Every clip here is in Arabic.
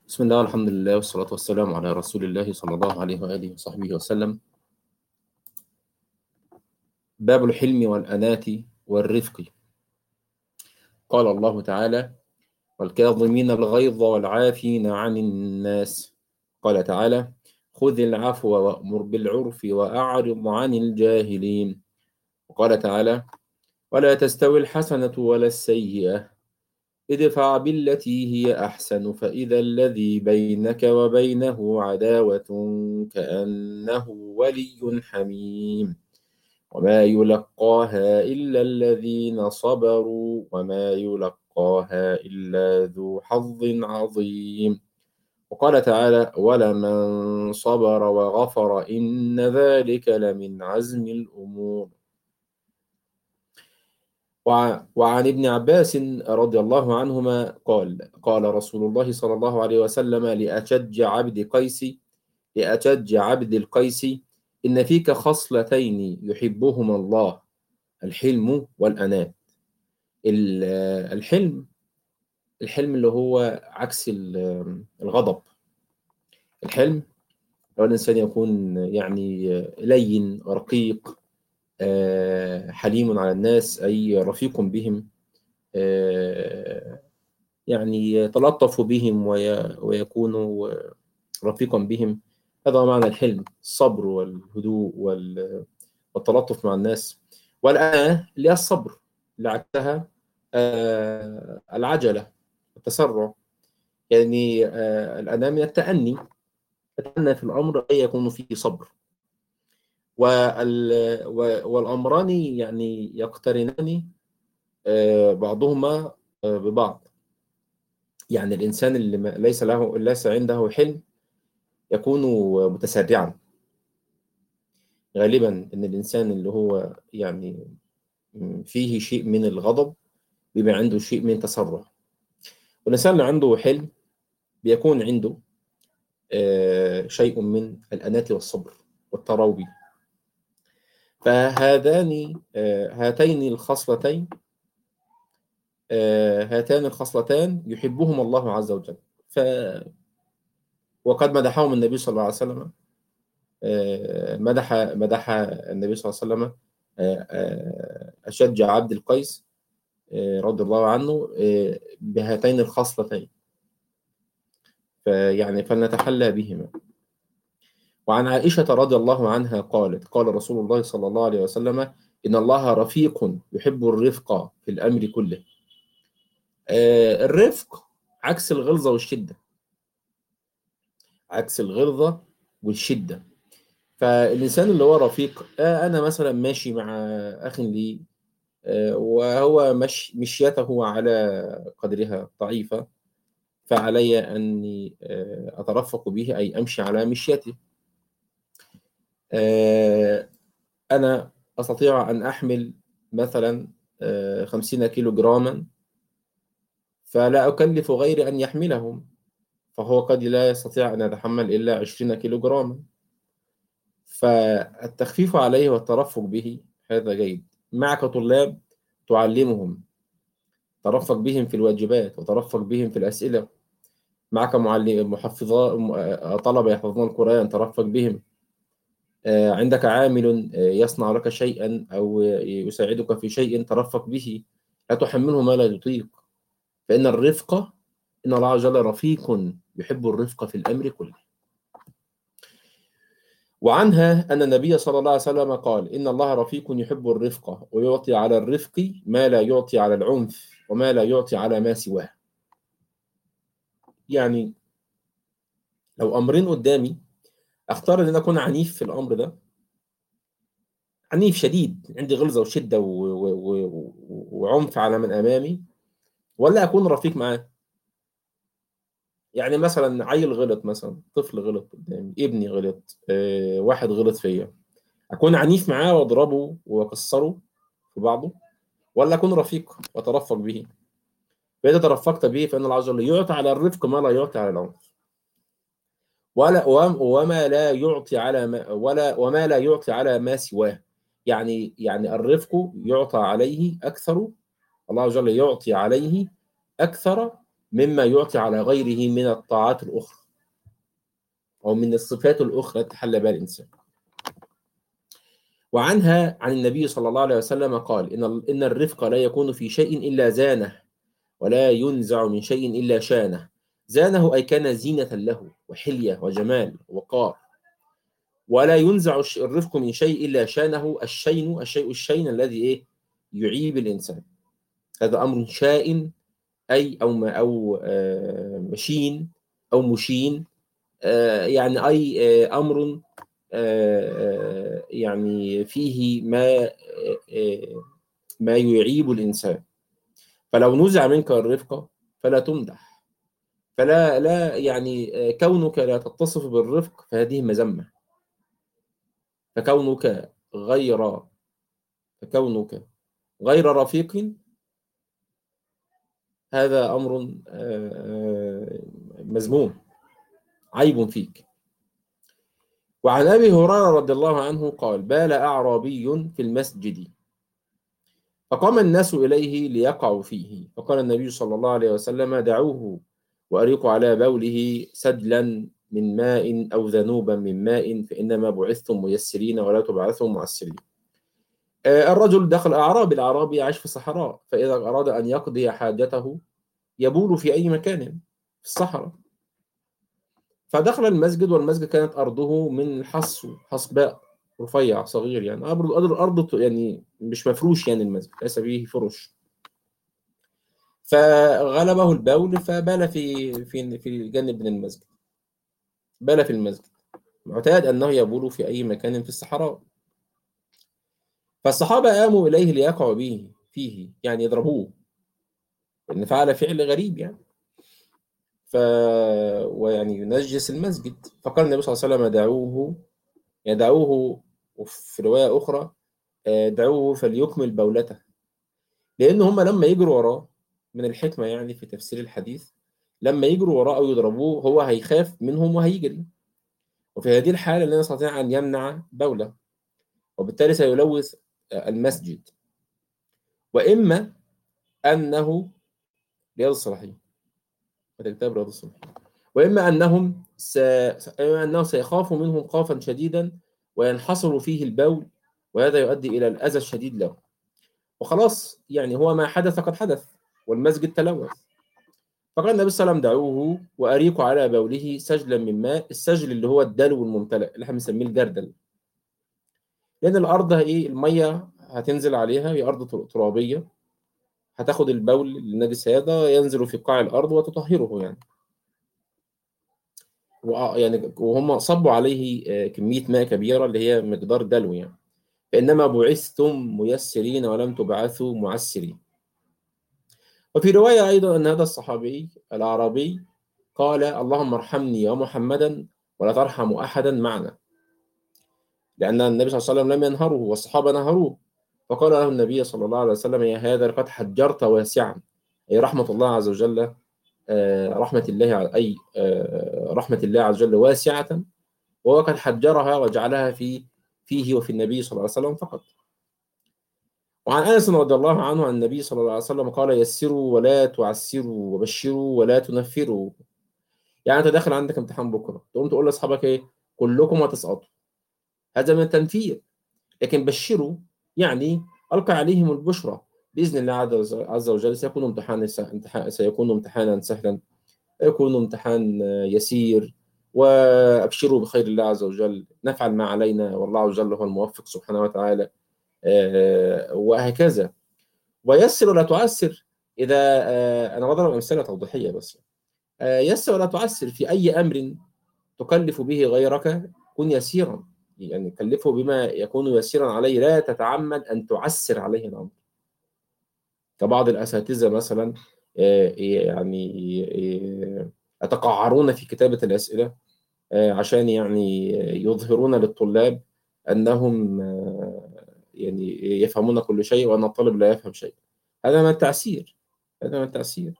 بسم الله والحمد لله والصلاة والسلام على رسول الله صلى الله عليه وآله وصحبه وسلم. باب الحلم والأناة والرفق. قال الله تعالى: والكاظمين الغيظ والعافين عن الناس. قال تعالى: خذ العفو وأمر بالعرف وأعرض عن الجاهلين. وقال تعالى: ولا تستوي الحسنة ولا السيئة، ادفع بالتي هي أحسن فإذا الذي بينك وبينه عداوة كأنه ولي حميم، وما يلقاها إلا الذين صبروا وما يلقاها إلا ذو حظ عظيم. وقال تعالى: ولمن صبر وغفر إن ذلك لمن عزم الأمور. وعن ابن عباس رضي الله عنهما قال: قال رسول الله صلى الله عليه وسلم لأشج عبد القيس: إن فيك خصلتين يحبهما الله، الحلم والأناة. الحلم اللي هو عكس الغضب. الحلم لو الإنسان يكون يعني لين رقيق، حليم على الناس، أي رفيق بهم، يعني يتلطف بهم ويكون رفيقا بهم. هذا معنى الحلم، الصبر والهدوء والتلطف مع الناس. والأناة اللي هي الصبر، اللي عكسها العجلة، التسرع. يعني الأناة من التأني، التأنى في الأمر أن يكون فيه صبر. والأمران يعني يقترنان بعضهما ببعض. يعني الإنسان اللي ليس عنده حلم يكون متسرعا. غالبا إن الإنسان اللي هو يعني فيه شيء من الغضب بيبقى عنده شيء من التسرع. والإنسان اللي عنده حلم بيكون عنده شيء من الأناة والصبر والتروي. هاتان الخصلتان يحبهما الله عز وجل. وقد مدحهم النبي صلى الله عليه وسلم. مدح النبي صلى الله عليه وسلم أشج عبد القيس رضي الله عنه بهاتين الخصلتين، فيعني فلنتحلى بهما. وعن عائشة رضي الله عنها قالت: قال رسول الله صلى الله عليه وسلم: إن الله رفيق يحب الرفق في الأمر كله. الرفق عكس الغلظة والشدة، عكس الغلظة والشدة. فالإنسان اللي هو رفيق، أنا مثلا ماشي مع أخ لي، وهو مشيته على قدرها ضعيفة، فعلي أني أترفق به، أي أمشي على مشيته. أنا أستطيع أن أحمل مثلا 50 كيلو جراما، فلا أكلف غيري أن يحملهم، فهو قد لا يستطيع أن يتحمل إلا 20 كيلو جراما. فالتخفيف عليه والترفق به هذا جيد. معك طلاب تعلمهم، ترفق بهم في الواجبات وترفق بهم في الأسئلة. معك طلبة يحفظون القرآن، ترفق بهم. عندك عامل يصنع لك شيئا أو يساعدك في شيء، ترفق به، لا تحمله ما لا يطيق. فإن إن الله عز وجل رفيق يحب الرفق في الأمر كله. وعنها أن النبي صلى الله عليه وسلم قال: إن الله رفيق يحب الرفق ويعطي على الرفق ما لا يعطي على العنف وما لا يعطي على ما سواه. يعني لو أمرين قدامي، أختار أن أنا أكون عنيف في الأمر ده، عنيف شديد، عندي غلظة وشدة وعنف على من أمامي، ولا أكون رفيق معاه. يعني مثلا عيل غلط، مثلا طفل غلط قدامي، ابني غلط، واحد غلط فيا، أكون عنيف معاه وأضربه وأكسره في بعضه، ولا أكون رفيق وأترفق به؟ فإذا ترفقت به فإن الله عز وجل يعطي على الرفق ما لا يعطي على العنف، وما لا يعطي على وما لا يعطي على ما سواه. يعني الرفق يعطى عليه أكثر، الله عز وجل يعطي عليه أكثر مما يعطي على غيره من الطاعات الأخرى أو من الصفات الأخرى تحلى بها الإنسان. وعنها عن النبي صلى الله عليه وسلم قال: إن الرفق لا يكون في شيء إلا زانه، ولا ينزع من شيء إلا شانه. زانه أي كان زينة له وحلية وجمال ووقار. ولا ينزع الرفق من شيء إلا شانه. الشيء الذي يعيب الإنسان. هذا أمر شائن، أي أو ما أو مشين أو مشين، يعني أي أمر يعني فيه ما يعيب الإنسان. فلو نزع منك الرفق فلا تمدح، فلا يعني كونك لا تتصف بالرفق فهذه مذمة. فكونك غير فكونك غير رفيق هذا أمر مذموم، عيب فيك. وعن أبي هريرة رضي الله عنه قال: بال أعرابي في المسجد فقام الناس إليه ليقعوا فيه، فقال النبي صلى الله عليه وسلم: دعوه وأريقوا على بوله سدلا من ماء أو ذنوبا من ماء، فإنما بعثتم ميسرين ولا تبعثوا معسرين. الرجل دخل الأعرابي يعيش في الصحراء، فإذا أراد أن يقضي حاجته يبول في أي مكان في الصحراء. فدخل المسجد، والمسجد كانت أرضه من حصباء رفيع صغير، يعني الأرض يعني مش مفروش، يعني المسجد ليس فيه فرش. فغلبه البول فبال في جانب من المسجد، بال في المسجد. معتاد أنه يبول في أي مكان في الصحراء. فالصحابة قاموا إليه ليقعوا به فيه، يعني يضربوه، لأن فعل فعل غريب يعني. ويعني ينجس المسجد. فقال النبي صلى الله عليه وسلم: دعوه. وفي رواية أخرى: دعوه فليكمل بولته. لأن هم لما يجروا وراه، من الحكمة يعني في تفسير الحديث، لما يجروا وراه أو يضربوه هو هيخاف منهم وهيجري، وفي هذه الحالة لا يستطيع أن يمنع بوله، وبالتالي سيلوث المسجد. وإما أنه رياض الصالحين، كتاب رياض الصالحين. إما أنه سيخاف منهم خوفا شديدا وينحصر فيه البول، وهذا يؤدي إلى الأذى الشديد له. وخلاص يعني هو ما حدث قد حدث، والمسجد تلوث. فقال النبي صلى الله عليه وسلم: دعوه وأريقوا على بوله سجلا من ماء. السجل اللي هو الدلو الممتلئ اللي احنا بنسميه الجردل، لأن الأرض المية هتنزل عليها، هي أرض ترابية، هتاخد البول النجس هذا ينزل في قاع الأرض وتطهره يعني. وهم صبوا عليه كمية ماء كبيرة اللي هي مقدار دلو يعني. فإنما بعثتم ميسرين ولم تبعثوا معسرين. وفي رواية أيضا أن هذا الصحابي الأعرابي قال: اللهم ارحمني ومحمدا ولا ترحم أحدا معنا، لأن النبي صلى الله عليه وسلم لم ينهره والصحابة نهروه. فقال له النبي صلى الله عليه وسلم: يا هذا لقد حجرت واسعا. أي رحمة الله عز وجل، رحمة الله عز وجل واسعة، وهو قد حجرها وجعلها فيه وفي النبي صلى الله عليه وسلم فقط. وعن أنس رضي الله عنه عن النبي صلى الله عليه وسلم قال: يسروا ولا تعسروا، وبشروا ولا تنفروا. يعني أنت داخل عندك امتحان بكرة، تقوم تقول لأصحابك كلكم هتسقطوا، هذا من التنفير. لكن بشروا يعني ألقى عليهم البشرى بإذن الله عز وجل. سيكون امتحانا سهلا، يكون امتحان يسير، وأبشروا بخير الله عز وجل، نفعل ما علينا والله عز وجل هو الموفق سبحانه وتعالى. وهكذا. ويسر ولا تعسر. إذا أنا بضرب أمثلة توضيحية بس. يسر ولا تعسر في أي أمر تكلف به غيرك، كن يسيرا، يعني كلفه بما يكون يسيرا عليه، لا تتعمد أن تعسر عليه الأمر. كبعض الأساتذة مثلا يعني يتقعرون في كتابة الأسئلة عشان يعني يظهرون للطلاب أنهم يعني يفهمون كل شيء وأن الطالب لا يفهم شيء. هذا من التعسير. هذا من التعسير.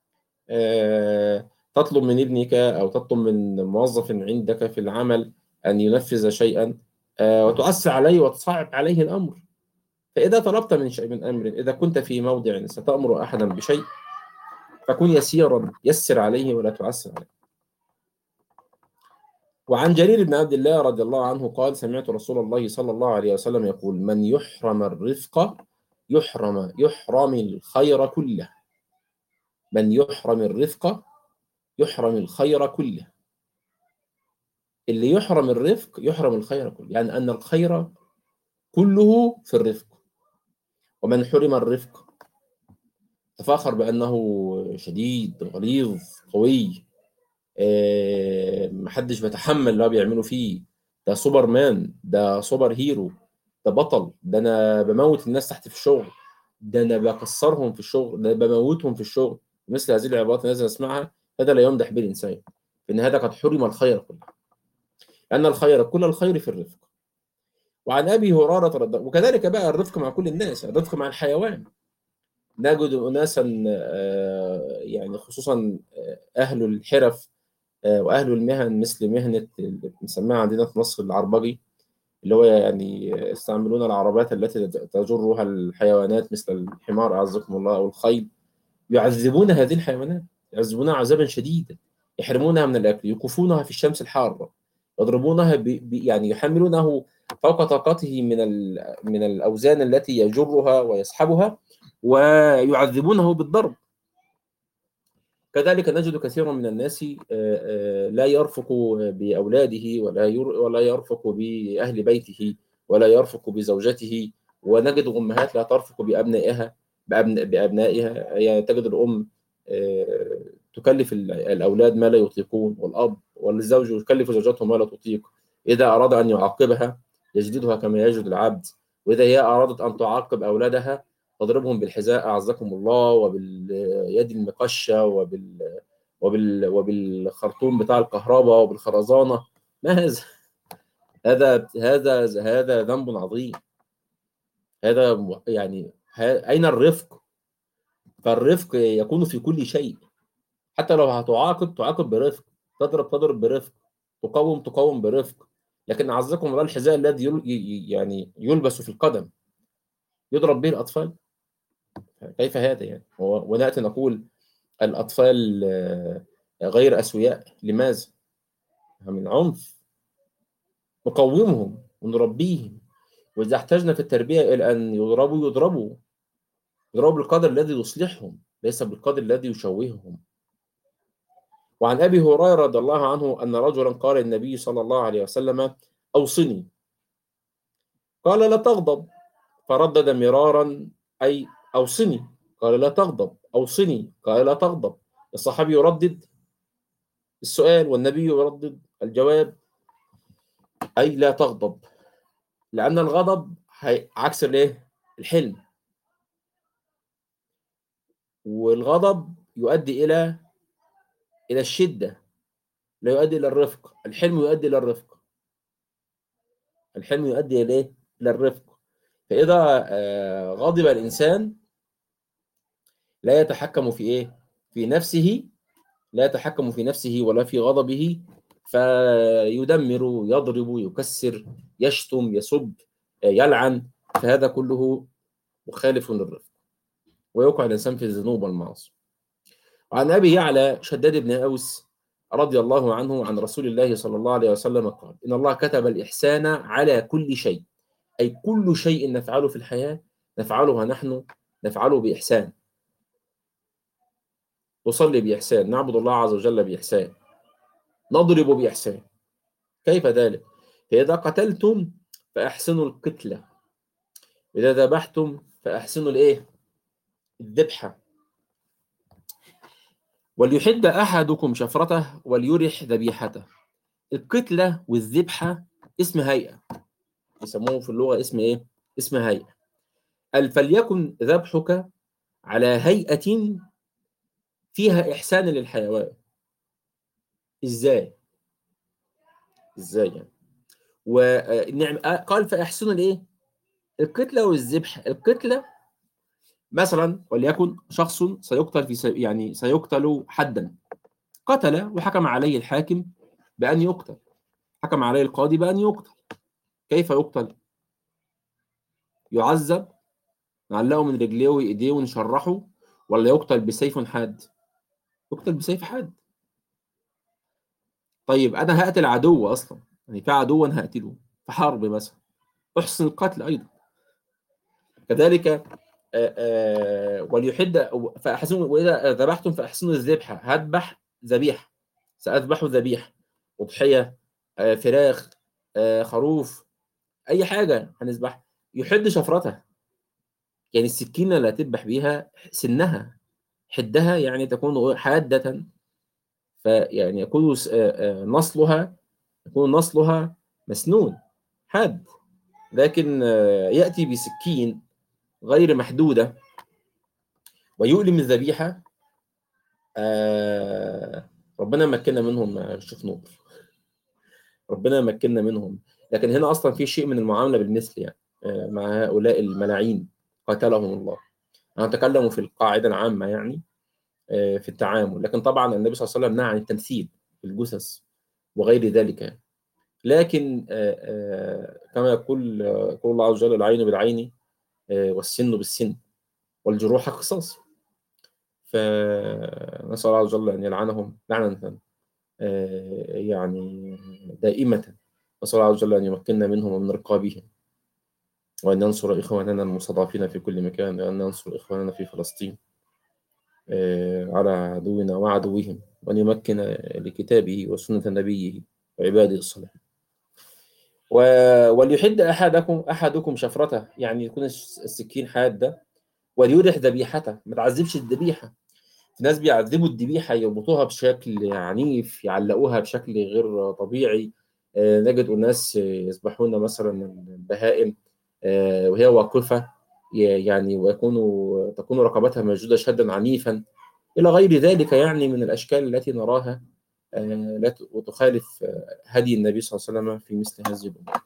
تطلب من ابنك أو تطلب من موظف عندك في العمل أن ينفذ شيئا وتعسر عليه وتصعب عليه الأمر. فإذا طلبت من أمر، إذا كنت في موضع ستأمر أحدا بشيء فكن يسيرا، يسر عليه ولا تعسر عليه. وعن جرير بن عبد الله رضي الله عنه قال سمعت رسول الله صلى الله عليه وسلم يقول من يحرم الرفق يحرم الخير كله. من يحرم الرفق يحرم الخير كله. اللي يحرم الرفق يحرم الخير كله، يعني أن الخير كله في الرفق. ومن حرم الرفق تفاخر بأنه شديد غليظ قوي، محدش بيتحمل اللي هو بيعملوا فيه، ده سوبر مان، ده سوبر هيرو، ده بطل، ده أنا بموت الناس تحت في الشغل، ده أنا بكسرهم في الشغل، ده أنا بموتهم في الشغل. مثل هذه العبارات التي نسمعها هذا لا يمدح به الإنسان، إن هذا قد حرم الخير كله، لأن الخير كل الخير في الرفق. وعن أبي هريرة وكذلك بقى الرفق مع كل الناس، الرفق مع الحيوان. نجد أناسا يعني خصوصا أهل الحرف وأهل المهن، مثل مهنة اللي بنسميها عندنا في مصر العربجي، اللي هو يعني يستعملون العربات التي تجرها الحيوانات مثل الحمار أعزكم الله أو الخيل. يعذبون هذه الحيوانات، يعذبونها عذابا شديدا، يحرمونها من الأكل، يوقفونها في الشمس الحارة، يضربونها يعني يحملونه فوق طاقته من الأوزان التي يجرها ويسحبها، ويعذبونه بالضرب. كذلك نجد كثيرا من الناس لا يرفق بأولاده ولا يرفق بأهل بيته ولا يرفق بزوجته. ونجد أمهات لا ترفق بأبنائها. يعني تجد الأم تكلف الأولاد ما لا يطيقون، والأب والزوج يكلف زوجته ما لا تطيق. إذا أراد أن يعاقبها يجلدها كما يجلد العبد، وإذا هي أرادت أن تعاقب أولادها تضربهم بالحذاء أعزكم الله، وباليد المقشة، وبالخرطوم بتاع الكهرباء، وبالخرزانة. ما هذا؟ هذا ذنب عظيم. هذا يعني أين الرفق؟ فالرفق يكون في كل شيء. حتى لو هتعاقب تعاقب برفق، تضرب برفق، تقوم برفق. لكن أعزكم الله الحذاء الذي يعني يلبس في القدم يضرب به الأطفال، كيف هذا يعني؟ ونأتي نقول الأطفال غير أسوياء، لماذا؟ من عنف. نقومهم ونربيهم، وإذا احتجنا في التربية إلى أن يضربوا بالقدر الذي يصلحهم، ليس بالقدر الذي يشوههم. وعن أبي هريرة رضي الله عنه أن رجلا قال للنبي صلى الله عليه وسلم أوصني، قال لا تغضب، فردد مرارا أي أوصني، قال لا تغضب، أوصني، قال لا تغضب. الصحابي يردد السؤال والنبي يردد الجواب، أي لا تغضب، لأن الغضب عكس الايه؟ الحلم. والغضب يؤدي إلى الشدة، لا يؤدي إلى الرفق. الحلم يؤدي إلى الرفق. الحلم يؤدي إلى إيه؟ إلى الرفق. فإذا غضب الإنسان لا يتحكم في إيه؟ في نفسه، لا يتحكم في نفسه ولا في غضبه، فيدمر، يضرب، يكسر، يشتم، يسب، يلعن. فهذا كله مخالف للرفق، ويوقع الإنسان في الذنوب والمعاصي. وعن أبي يعلى شداد بن أوس رضي الله عنه عن رسول الله صلى الله عليه وسلم قال إن الله كتب الإحسان على كل شيء، أي كل شيء نفعله في الحياة نفعله نحن، نفعله بإحسان. نصلي بإحسان، نعبد الله عز وجل بإحسان، نضرب بإحسان. كيف ذلك؟ فإذا قتلتم فأحسنوا القتلة، إذا ذبحتم فأحسنوا الإيه؟ الذبحة. وليحد أحدكم شفرته وليرح ذبيحته. القتلة والذبحة اسم هيئة، يسموه في اللغة اسم إيه؟ اسم هيئة. فليكن ذبحك على هيئة فيها إحسان للحيوان. إزاي؟ إزاي يعني؟ ونعم قال فأحسنوا الإيه؟ القتلة والذبحة. القتلة مثلا وليكن شخص سيقتل يعني سيقتل حدا، قتل وحكم عليه الحاكم بأن يقتل، حكم عليه القاضي بأن يقتل. كيف يقتل؟ يعذب، نعلقه من رجليه وإيديه ونشرحه، ولا يقتل بسيف حاد؟ يقتل بسيف حاد. طيب أنا هقتل عدو أصلا، يعني في عدو أنا هقتله في حرب مثلا، أحسن القتل أيضا. كذلك وليحد فأحسنوا، وإذا ذبحتم فأحسنوا الذبحة، هذبح ذبيحة، سأذبح ذبيحة، أضحية، فراخ، خروف، أي حاجة هنذبحها. يحد شفرتها، يعني السكينة اللي هتذبح بيها سنها، حدها يعني تكون حادة، فيعني يكون نصلها، يكون نصلها مسنون حاد. لكن يأتي بسكين غير محدودة ويؤلم الذبيحة. ربنا مكننا منهم، شوف نور، ربنا مكننا منهم. لكن هنا أصلا في شيء من المعاملة بالمثل يعني مع هؤلاء الملاعين قاتلهم الله. أنا أتكلم في القاعدة العامة يعني في التعامل، لكن طبعا النبي صلى الله عليه وسلم نهى عن التمثيل في الجثث وغير ذلك. لكن كما يقول الله عز وجل: العين بالعين والسن بالسن والجروح قصاص. فنسأل الله عز وجل أن يلعنهم لعنة يعني دائمة. نسأل الله عز وجل أن يمكننا منهم ومن رقابهم، وأن ينصر إخواننا المستضعفين في كل مكان، وأن ينصر إخواننا في فلسطين على عدونا وعدوهم، وأن يمكن لكتابه وسنة نبيه وعباده الصالحين. وليحد أحدكم شفرته، يعني يكون السكين حادة، وليرح ذبيحته، ما تعذبش الذبيحة. في ناس بيعذبوا الذبيحة، يربطوها بشكل عنيف، يعلقوها بشكل غير طبيعي. نجد أناس يذبحون مثلا البهائم وهي واقفة، يعني تكون رقبتها مشدودة شدا عنيفا، إلى غير ذلك يعني من الأشكال التي نراها لا وتخالف هدي النبي صلى الله عليه وسلم في مثل هذه الأمور.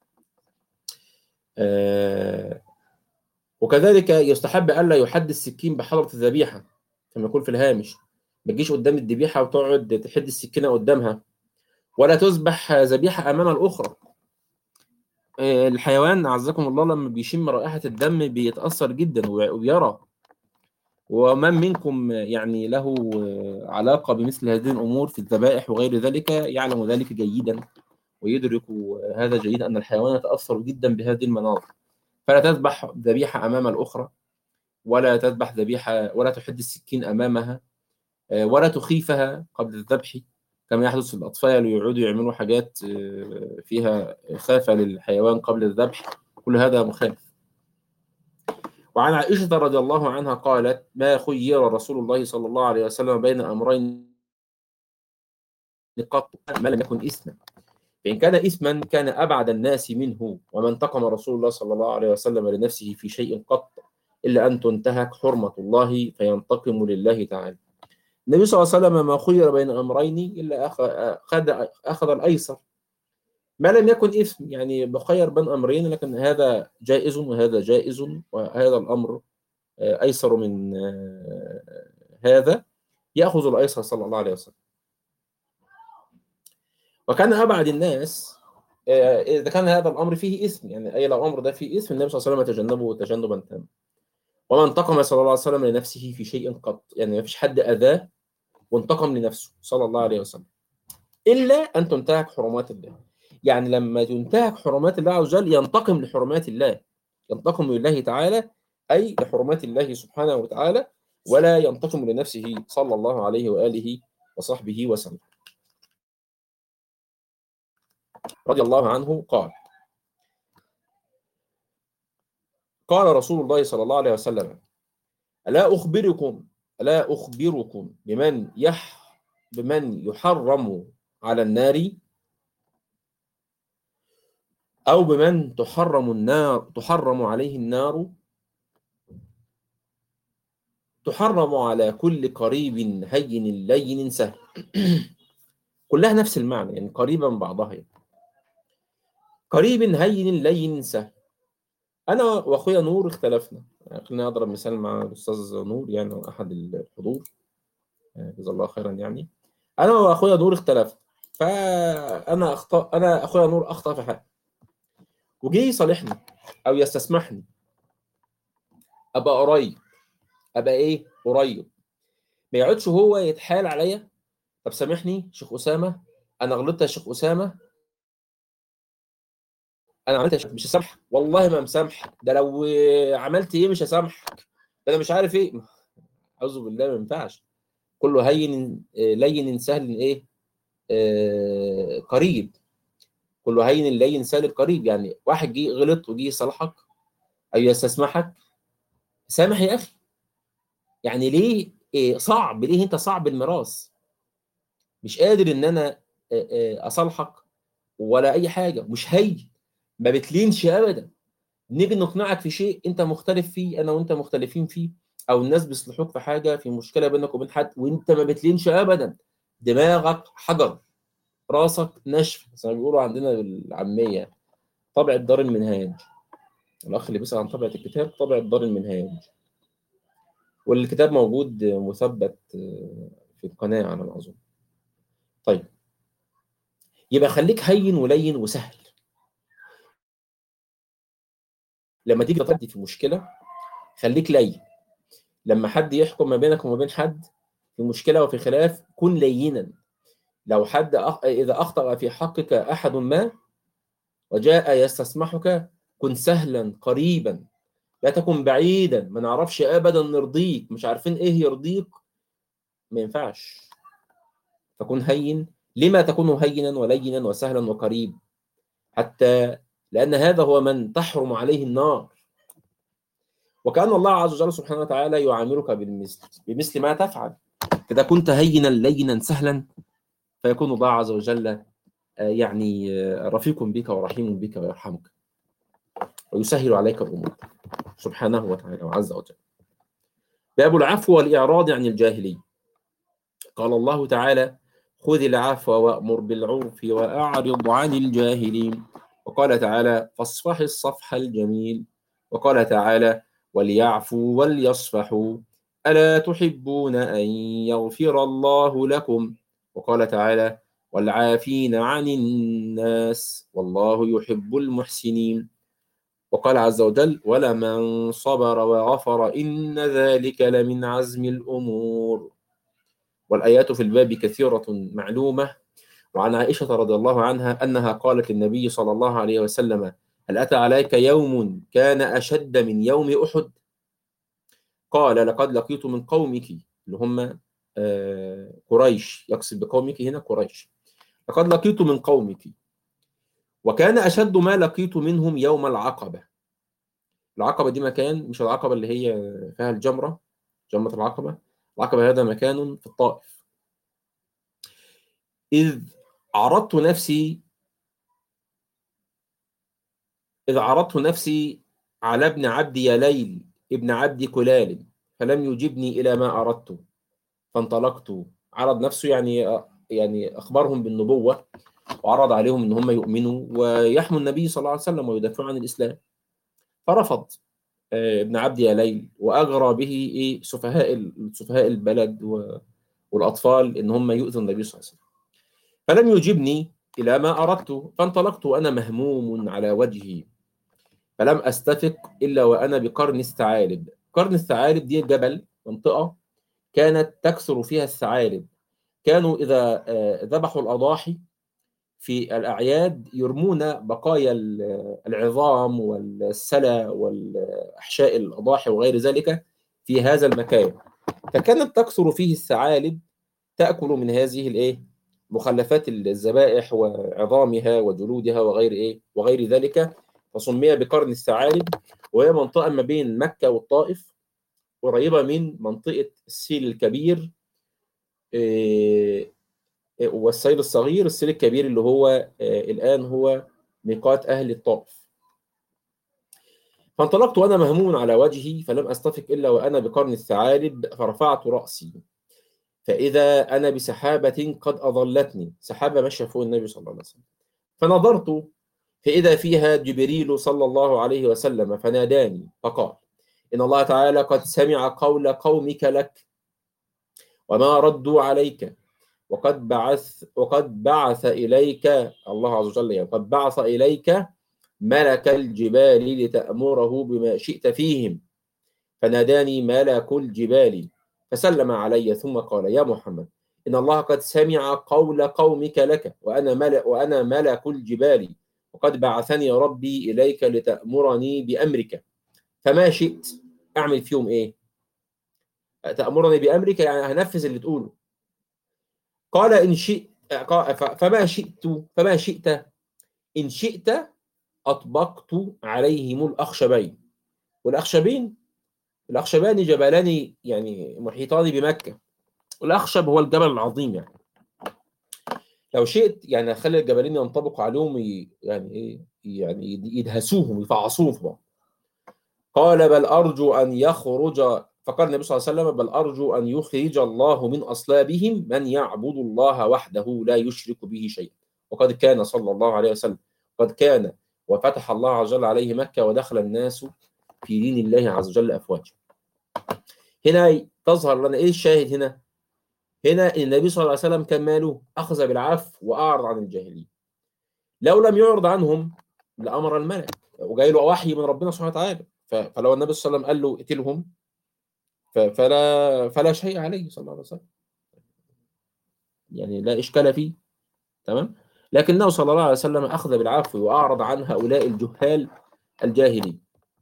وكذلك يستحب ألا يحد السكين بحضرة الذبيحة، كما يقول في الهامش. ما تجيش قدام الذبيحة وتقعد تحد السكينة قدامها، ولا تذبح ذبيحة أمام الأخرى. الحيوان أعزكم الله لما بيشم رائحة الدم بيتأثر جدا ويرى. ومن منكم يعني له علاقة بمثل هذه الأمور في الذبائح وغير ذلك يعلم ذلك جيدا، ويدرك هذا جيدا، أن الحيوان يتأثر جدا بهذه المناظر. فلا تذبح ذبيحة أمام الأخرى، ولا تذبح ذبيحة، ولا تحد السكين أمامها، ولا تخيفها قبل الذبح، كما يحدث للأطفال ويقعدوا يعملوا حاجات فيها إخافة للحيوان قبل الذبح. كل هذا مخالف. وعن عائشة رضي الله عنها قالت: ما خير رسول الله صلى الله عليه وسلم بين أمرين قط ما لم يكن إثما، فإن كان إثما كان أبعد الناس منه، وما انتقم رسول الله صلى الله عليه وسلم لنفسه في شيء قط إلا أن تنتهك حرمة الله فينتقم لله تعالى. النبي صلى الله عليه وسلم ما خير بين أمرين إلا أخذ الأيسر ما لم يكن إثم، يعني بخير بين أمرين، لكن هذا جائز وهذا جائز، وهذا الأمر أيسر من هذا، يأخذ الأيسر صلى الله عليه وسلم. وكان أبعد الناس إذا كان هذا الأمر فيه إثم، يعني أي لو الأمر ده فيه إثم النبي صلى الله عليه وسلم يتجنبه تجنبا تاما. وما انتقم صلى الله عليه وسلم لنفسه في شيء قط، يعني ما فيش حد أذاه وانتقم لنفسه صلى الله عليه وسلم إلا أن تنتهك حرمات الله. يعني لما تنتهك حرمات الله عز وجل ينتقم لحرمات الله، ينتقم لله تعالى، أي لحرمات الله سبحانه وتعالى، ولا ينتقم لنفسه صلى الله عليه وآله وصحبه وسلم. رضي الله عنه قال: قال رسول الله صلى الله عليه وسلم: ألا أخبركم بمن يحرم على النار، أو بمن تحرم عليه النار، تحرم على كل قريب هين لين سهل. كلها نفس المعنى، يعني قريبة من بعضها يعني. قريب هين لين سهل. أنا وأخويا نور اختلفنا، يعني خلينا أضرب مثال مع الأستاذ نور، يعني أحد الحضور جزاه الله خيرا. يعني أنا وأخويا نور اختلفنا، أنا أخويا نور أخطأ في حق، وجي يصالحني أو يستسمحني، أبقى قريب، أبقى إيه قريب. ما يقعدش هو يتحايل عليا، طب سامحني شيخ اسامه، انا غلطت يا شيخ اسامه، انا عملت يا شيخ، مش هسامحك والله ما مسامحك، ده لو عملت ايه مش هسامحك، ده انا مش عارف ايه. اعوذ بالله، ما ينفعش. كله هين لين سهل ايه، قريب. كله هين لين سهل قريب. يعني واحد جه غلط وجه يصالحك او يستسمحك، سامح يا اخي. يعني ليه صعب؟ ليه انت صعب الميراث؟ مش قادر ان انا اصالحك ولا اي حاجه، مش هي، ما بتلينش ابدا. نيجي نقنعك في شيء انت مختلف فيه، انا وانت مختلفين فيه، او الناس بيصلحوك في حاجه، في مشكله بينك وبين حد، وانت ما بتلينش ابدا، دماغك حجر، راسك نشف، زي ما بيقولوا عندنا بالعاميه، طبع الدار المنهاج. الاخ اللي بيسأل عن طبعة الكتاب، طبع الدار المنهاج، والكتاب موجود مثبت في القناه على ما اظن. طيب، يبقى خليك هين ولين وسهل. لما تيجي تقضي في مشكله خليك لين. لما حد يحكم ما بينك وما بين حد في مشكله وفي خلاف، كن لينا. لو حد اذا اخطا في حقك احد ما وجاء يستسمحك، كن سهلا قريبا، لا تكن بعيدا. ما نعرفش ابدا نرضيك، مش عارفين ايه يرضيك، ما ينفعش. فكن هين. لما تكون هينا ولينا وسهلا وقريب؟ حتى لان هذا هو من تحرم عليه النار. وكأن الله عز وجل سبحانه وتعالى يعاملك بمثل ما تفعل. إذا كنت هينا لينا سهلا، فيكون الله عز وجل يعني رفيق بك ورحيم بك ويرحمك ويسهل عليك الأمور سبحانه وتعالى وعز وجل. باب العفو والإعراض عن الجاهلين. قال الله تعالى: خذ العفو وأمر بالعرف وأعرض عن الجاهلين. وقال تعالى: فاصفح الصفح الجميل. وقال تعالى: وليعفوا وليصفحوا ألا تحبون أن يغفر الله لكم. وقال تعالى: والعافين عن الناس والله يحب المحسنين. وقال عز وجل: ولمن صبر وغفر إن ذلك لمن عزم الأمور. والآيات في الباب كثيرة معلومة. وعن عائشة رضي الله عنها أنها قالت للنبي صلى الله عليه وسلم: هل أتى عليك يوم كان أشد من يوم أحد؟ قال: لقد لقيت من قومك، اللي هم قريش، يقصد بقومك هنا قريش، لقد لقيت من قومك وكان أشد ما لقيت منهم يوم العقبة. العقبة دي مكان، مش العقبة اللي هي فيها الجمرة، جمرة العقبة. العقبة هذا مكان في الطائف. إذ عرضت نفسي إذ عرضت نفسي على ابن عبد يليل ابن عبد كلال فلم يجبني إلى ما أردت فانطلقت. عرض نفسه يعني أخبرهم بالنبوة، وعرض عليهم إن هم يؤمنوا ويحموا النبي صلى الله عليه وسلم ويدافعوا عن الإسلام. فرفض ابن عبد يليل، وأغرى به سفهاء البلد والأطفال إن هم يؤذوا النبي صلى الله عليه وسلم. فلم يجبني إلى ما أردت فانطلقت وأنا مهموم على وجهي، فلم أستفق إلا وأنا بقرن الثعالب. قرن الثعالب دي جبل، منطقة كانت تكثر فيها الثعالب. كانوا إذا ذبحوا الأضاحي في الأعياد يرمون بقايا العظام والسلى والأحشاء الأضاحي وغير ذلك في هذا المكان. فكانت تكثر فيه الثعالب، تأكل من هذه مخلفات الذبائح وعظامها وجلودها وغير ذلك. فسمي بقرن الثعالب. وهي منطقة ما بين مكة والطائف، قريبة من منطقة السيل الكبير والسيل الصغير. السيل الكبير اللي هو الآن هو ميقات أهل الطائف. فانطلقت وأنا مهموم على وجهي، فلم أستفق إلا وأنا بقرن الثعالب، فرفعت رأسي فإذا أنا بسحابة قد أظلتني، سحابة ماشية فوق النبي صلى الله عليه وسلم. فنظرت فإذا فيها جبريل صلى الله عليه وسلم فناداني فقال: إن الله تعالى قد سمع قول قومك لك وما ردوا عليك، وقد بعث إليك الله عز وجل، يعني قد بعث إليك ملك الجبال لتأمره بما شئت فيهم. فناداني ملك الجبال فسلم علي ثم قال: يا محمد، إن الله قد سمع قول قومك لك، وأنا ملك الجبال، وقد بعثني ربي إليك لتأمرني بأمرك، فما شئت أعمل فيهم إيه؟ تأمرني بأمرك يعني هنفذ اللي تقوله. قال: إن شئت، فما شئت إن شئت أطبقت عليهم الأخشبين. والأخشبين، الأخشبان جبلان يعني محيطان بمكة، والأخشب هو الجبل العظيم يعني. لو شئت يعني أخلي الجبلين ينطبقوا عليهم يعني إيه، يعني يدهسوهم يفعصوهم في بعض. قال: بل أرجو أن يخرج، فقال النبي صلى الله عليه وسلم: بل أرجو أن يخرج الله من أصلابهم من يعبد الله وحده لا يشرك به شيئا. وقد كان صلى الله عليه وسلم، قد كان وفتح الله عز وجل عليه مكة، ودخل الناس في دين الله عز وجل أفواجا. هنا تظهر لنا إيه الشاهد هنا؟ هنا النبي صلى الله عليه وسلم كان ماله أخذ بالعفو وأعرض عن الجاهلين. لو لم يعرض عنهم لأمر الملك، وجاي له وحي من ربنا سبحانه وتعالى. فلو النبي صلى الله عليه وسلم قال له اقتلهم، فلا شيء عليه صلى الله عليه وسلم، يعني لا إشكال فيه. تمام. لكنه صلى الله عليه وسلم أخذ بالعفو وأعرض عن هؤلاء الجهال الجاهلين.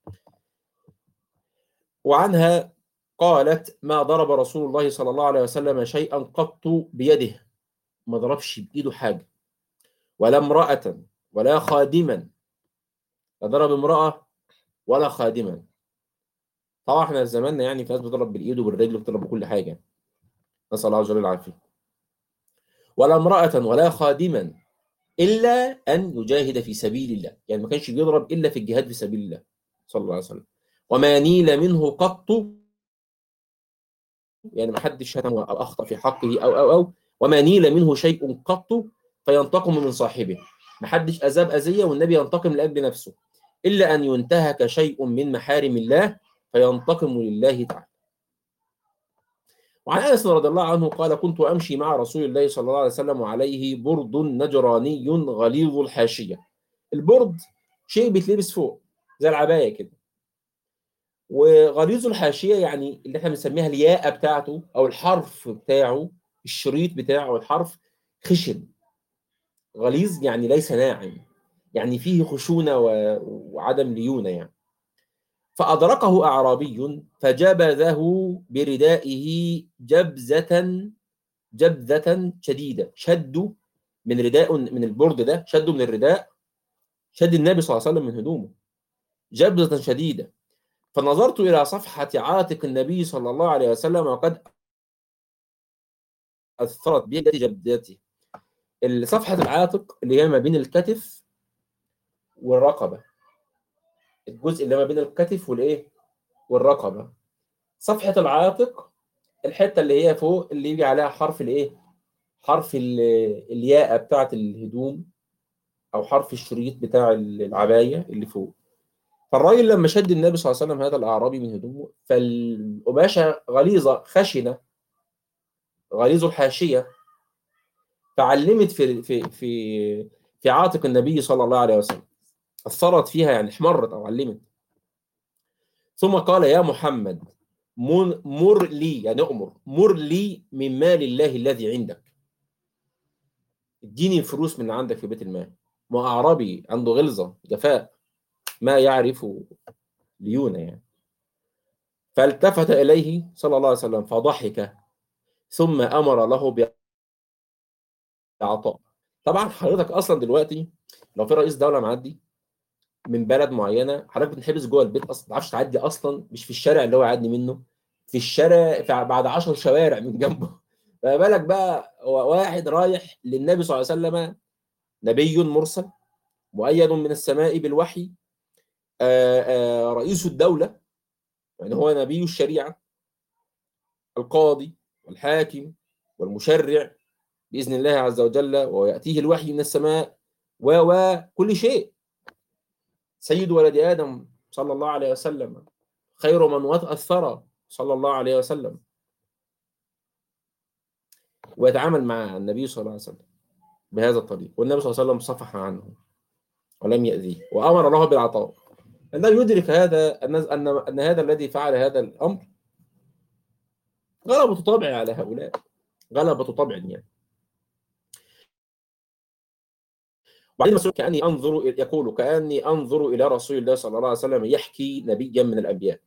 وعنها قالت: ما ضرب رسول الله صلى الله عليه وسلم شيئا قط بيده، ما ضربش بإيده حاجة، ولا امرأة ولا خادما، لا ضرب امرأة ولا خادما. طبعا احنا في زماننا يعني في ناس بتضرب بالإيد وبالرجل وبتضرب بكل حاجة، نسأل الله جل العافية. ولا امرأة ولا خادما إلا أن يجاهد في سبيل الله، يعني ما كانش بيضرب إلا في الجهاد في سبيل الله صلى الله عليه وسلم. وما نيل منه قط، يعني ما حدش شتم أو أخطأ في حقه أو وما نيل منه شيء قط فينتقم من صاحبه، ما حدش أذاب أذية والنبي ينتقم لأجل نفسه، إلا أن ينتهك شيء من محارم الله فينتقم لله تعالى. وعن انس رضي الله عنه قال: كنت امشي مع رسول الله صلى الله عليه وسلم وعليه برد نجراني غليظ الحاشيه. البرد شيء بيتلبس فوق زي العبايه كده، وغليظ الحاشيه يعني اللي احنا بنسميها الياقه بتاعته او الحرف بتاعه، الشريط بتاعه الحرف خشن. غليظ يعني ليس ناعم، يعني فيه خشونه وعدم ليونه يعني. فأدركه أعرابي فجبذه بردائه جبذة شديدة، شدوا من رداء، من البرد ده، شدوا من الرداء، شد النبي صلى الله عليه وسلم من هدومه جبذة شديدة. فنظرت إلى صفحة عاتق النبي صلى الله عليه وسلم وقد أثرت بيد جبذته. صفحة العاتق اللي هي ما بين الكتف والرقبة، الجزء اللي ما بين الكتف والإيه والرقبة. صفحة العاتق الحتة اللي هي فوق اللي يجي عليها حرف الإيه، حرف الياء بتاعت الهدوم، او حرف الشريط بتاع العبايه اللي فوق. فالراجل لما شد النبي صلى الله عليه وسلم هذا الاعرابي من هدومه، فالقماشه غليظه خشنه غليظ الحاشيه، فعلمت في عاتق النبي صلى الله عليه وسلم، اثرت فيها يعني احمرت او علمت. ثم قال: يا محمد، مر لي، يعني مر لي من مال الله الذي عندك، اديني فلوس من عندك في بيت المال. ما اعرابي عنده غلظه جفاء ما يعرف ليونه يعني. فالتفت إليه صلى الله عليه وسلم فضحك، ثم أمر له بعطاء. طبعا حضرتك أصلا دلوقتي لو في رئيس دولة معدي من بلد معينة، حضرتك بتنحبس جوه البيت أصلا، ما تعرفش تعدي أصلا، مش في الشارع اللي هو يعدي منه، في الشارع بعد 10 شوارع من جنبه. فما بالك بقى واحد رايح للنبي صلى الله عليه وسلم، نبي مرسل مؤيد من السماء بالوحي، رئيس الدولة، يعني هو نبي الشريعة، القاضي والحاكم والمشرع بإذن الله عز وجل، ويأتيه الوحي من السماء وكل شيء. سيد ولد آدم صلى الله عليه وسلم، خير من وطأ الثرى صلى الله عليه وسلم، ويتعامل مع النبي صلى الله عليه وسلم بهذا الطريق، والنبي صلى الله عليه وسلم صفح عنه ولم يأذيه وأمر له بالعطاء. أنه يدرك هذا أن هذا الذي فعل هذا الأمر غلبة طبعي على هؤلاء، غلبة طبع يعني. وبعدين مسعود كأني أنظر، يقول كأني أنظر إلى رسول الله صلى الله عليه وسلم يحكي نبيا من الأنبياء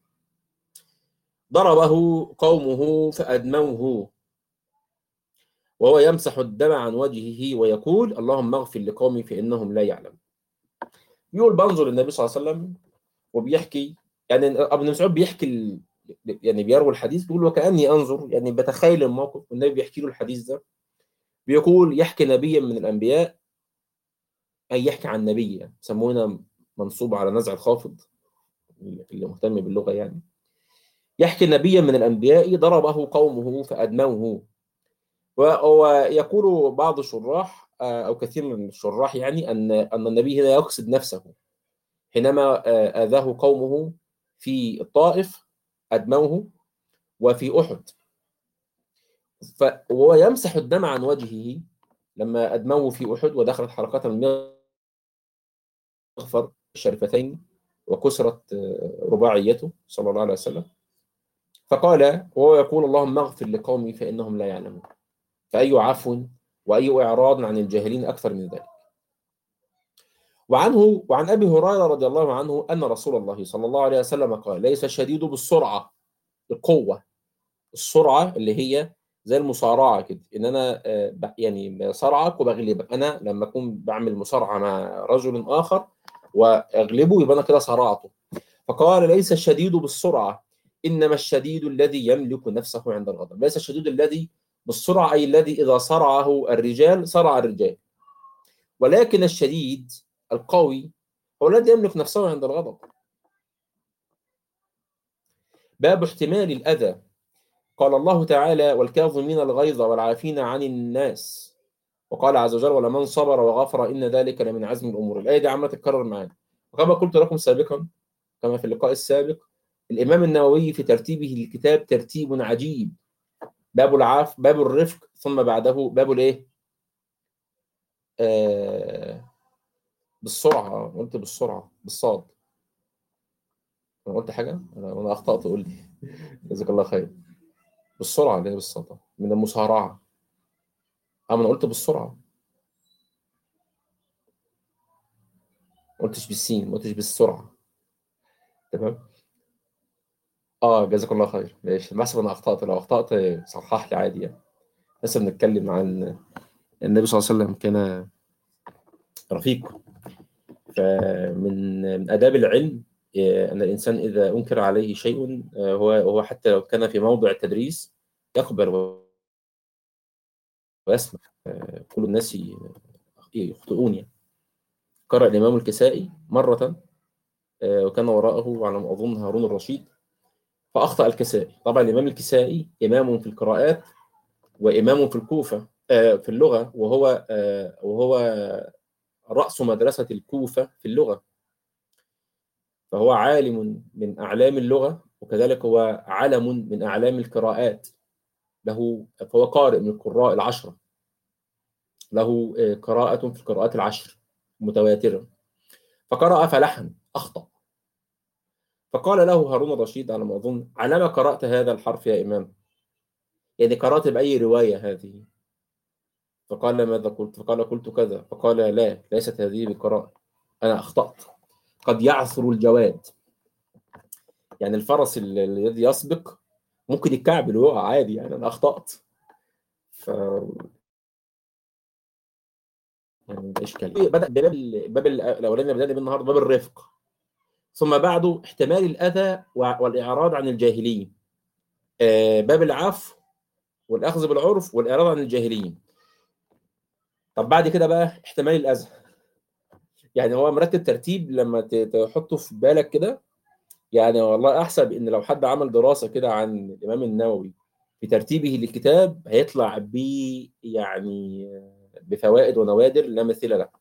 ضربه قومه فأدموه وهو يمسح الدم عن وجهه ويقول اللهم اغفر لقومي فإنهم لا يعلمون. يقول بنظر النبي صلى الله عليه وسلم وبيحكي، يعني ابن مسعود بيحكي يعني بيروي الحديث، بيقول وكأني أنظر، يعني بتخيل الموقف والنبي بيحكي له الحديث ده، بيقول يحكي نبيا من الأنبياء، أي يحكي عن نبي، يعني يسمونه منصوب على نزع الخافض اللي مهتم باللغة يعني. يحكي نبيا من الأنبياء ضربه قومه فأدموه. ويقول بعض الشراح أو كثير من الشراح يعني أن النبي هنا يقصد نفسه حينما آذاه قومه في الطائف أدموه، وفي أحد وهو يمسح الدم عن وجهه لما أدموه في أحد ودخلت حلقات المغفر الشريفتين وكسرت رباعيته صلى الله عليه وسلم، فقال وهو يقول اللهم اغفر لقومي فإنهم لا يعلمون. فأي عفو وأي إعراض عن الجاهلين أكثر من ذلك. وعن أبي هريرة رضي الله عنه أن رسول الله صلى الله عليه وسلم قال ليس الشديد بالسرعة، القوة، السرعة اللي هي زي المصارعة كده، إن أنا يعني بصارعك وبغلبك. أنا لما أكون بعمل مصارعة مع رجل آخر وأغلبه يبقى أنا كده صارعته. فقال ليس الشديد بالسرعة إنما الشديد الذي يملك نفسه عند الغضب. ليس الشديد الذي بالسرعة أي الذي إذا صرعه الرجال صرع الرجال، ولكن الشديد القوي هو الذي يملك نفسه عند الغضب. باب احتمال الأذى. قال الله تعالى والكاظمين الغيظ والعافين عن الناس، وقال عز وجل ولمن صبر وغفر إن ذلك لمن عزم الأمور. الآية دي عمالة تتكرر معانا. وكما قلت لكم سابقا كما في اللقاء السابق، الإمام النووي في ترتيبه للكتاب ترتيب عجيب. باب العاف، باب الرفق، ثم بعده باب الايه؟ بالسرعة. قلت بالسرعة بالصاد. أنا قلت حاجة؟ أنا أخطأت، قول لي. جزاك الله خير. بالسرعة اللي هي بالصاد من المسارعة. أنا قلت بالسرعة، ما قلتش بالسين، ما قلتش بالسرعة. تمام. جزاك الله خير. ماشي، بحسب أنا أخطأت، لو أخطأت صحح لي عادي يعني. لسه بنتكلم عن النبي صلى الله عليه وسلم كان رفيق. فمن آداب العلم أن الإنسان إذا أنكر عليه شيء هو حتى لو كان في موضع التدريس يقبل ويسمع. كل الناس يخطئون يعني. قرأ الإمام الكسائي مرة وكان وراءه على ما أظن هارون الرشيد، فأخطأ الكسائي. طبعا الإمام الكسائي إمام في القراءات وإمام في الكوفة في اللغة، وهو رأس مدرسة الكوفة في اللغة، فهو عالم من أعلام اللغة، وكذلك هو علم من أعلام القراءات. فهو قارئ من القراء العشرة، له قراءة في القراءات العشر متواترة. فقرأ فلحن، أخطأ. فقال له هارون الرشيد على ما أظن على ما قرأت هذا الحرف يا إمام؟ يعني قرأت بأي رواية هذه؟ فقال ماذا قلت؟ فقال قلت كذا. فقال لا، ليست هذه بقراءة، أنا أخطأت. قد يعثر الجواد، يعني الفرس الذي يسبق ممكن يتكعبل ويقع عادي، يعني أنا أخطأت. ف يعني ده إشكال. بدأ باب الأولاني بدأنا بالنهارده باب الرفق، ثم بعده احتمال الأذى والإعراض عن الجاهلين. باب العفو والأخذ بالعرف والإعراض عن الجاهلين. طب بعد كده بقى احتمال الأذى. يعني هو مرتب ترتيب لما تحطه في بالك كده. يعني والله أحسب إن لو حد عمل دراسة كده عن الإمام النووي في ترتيبه للكتاب هيطلع يعني بفوائد ونوادر لا مثيل لها.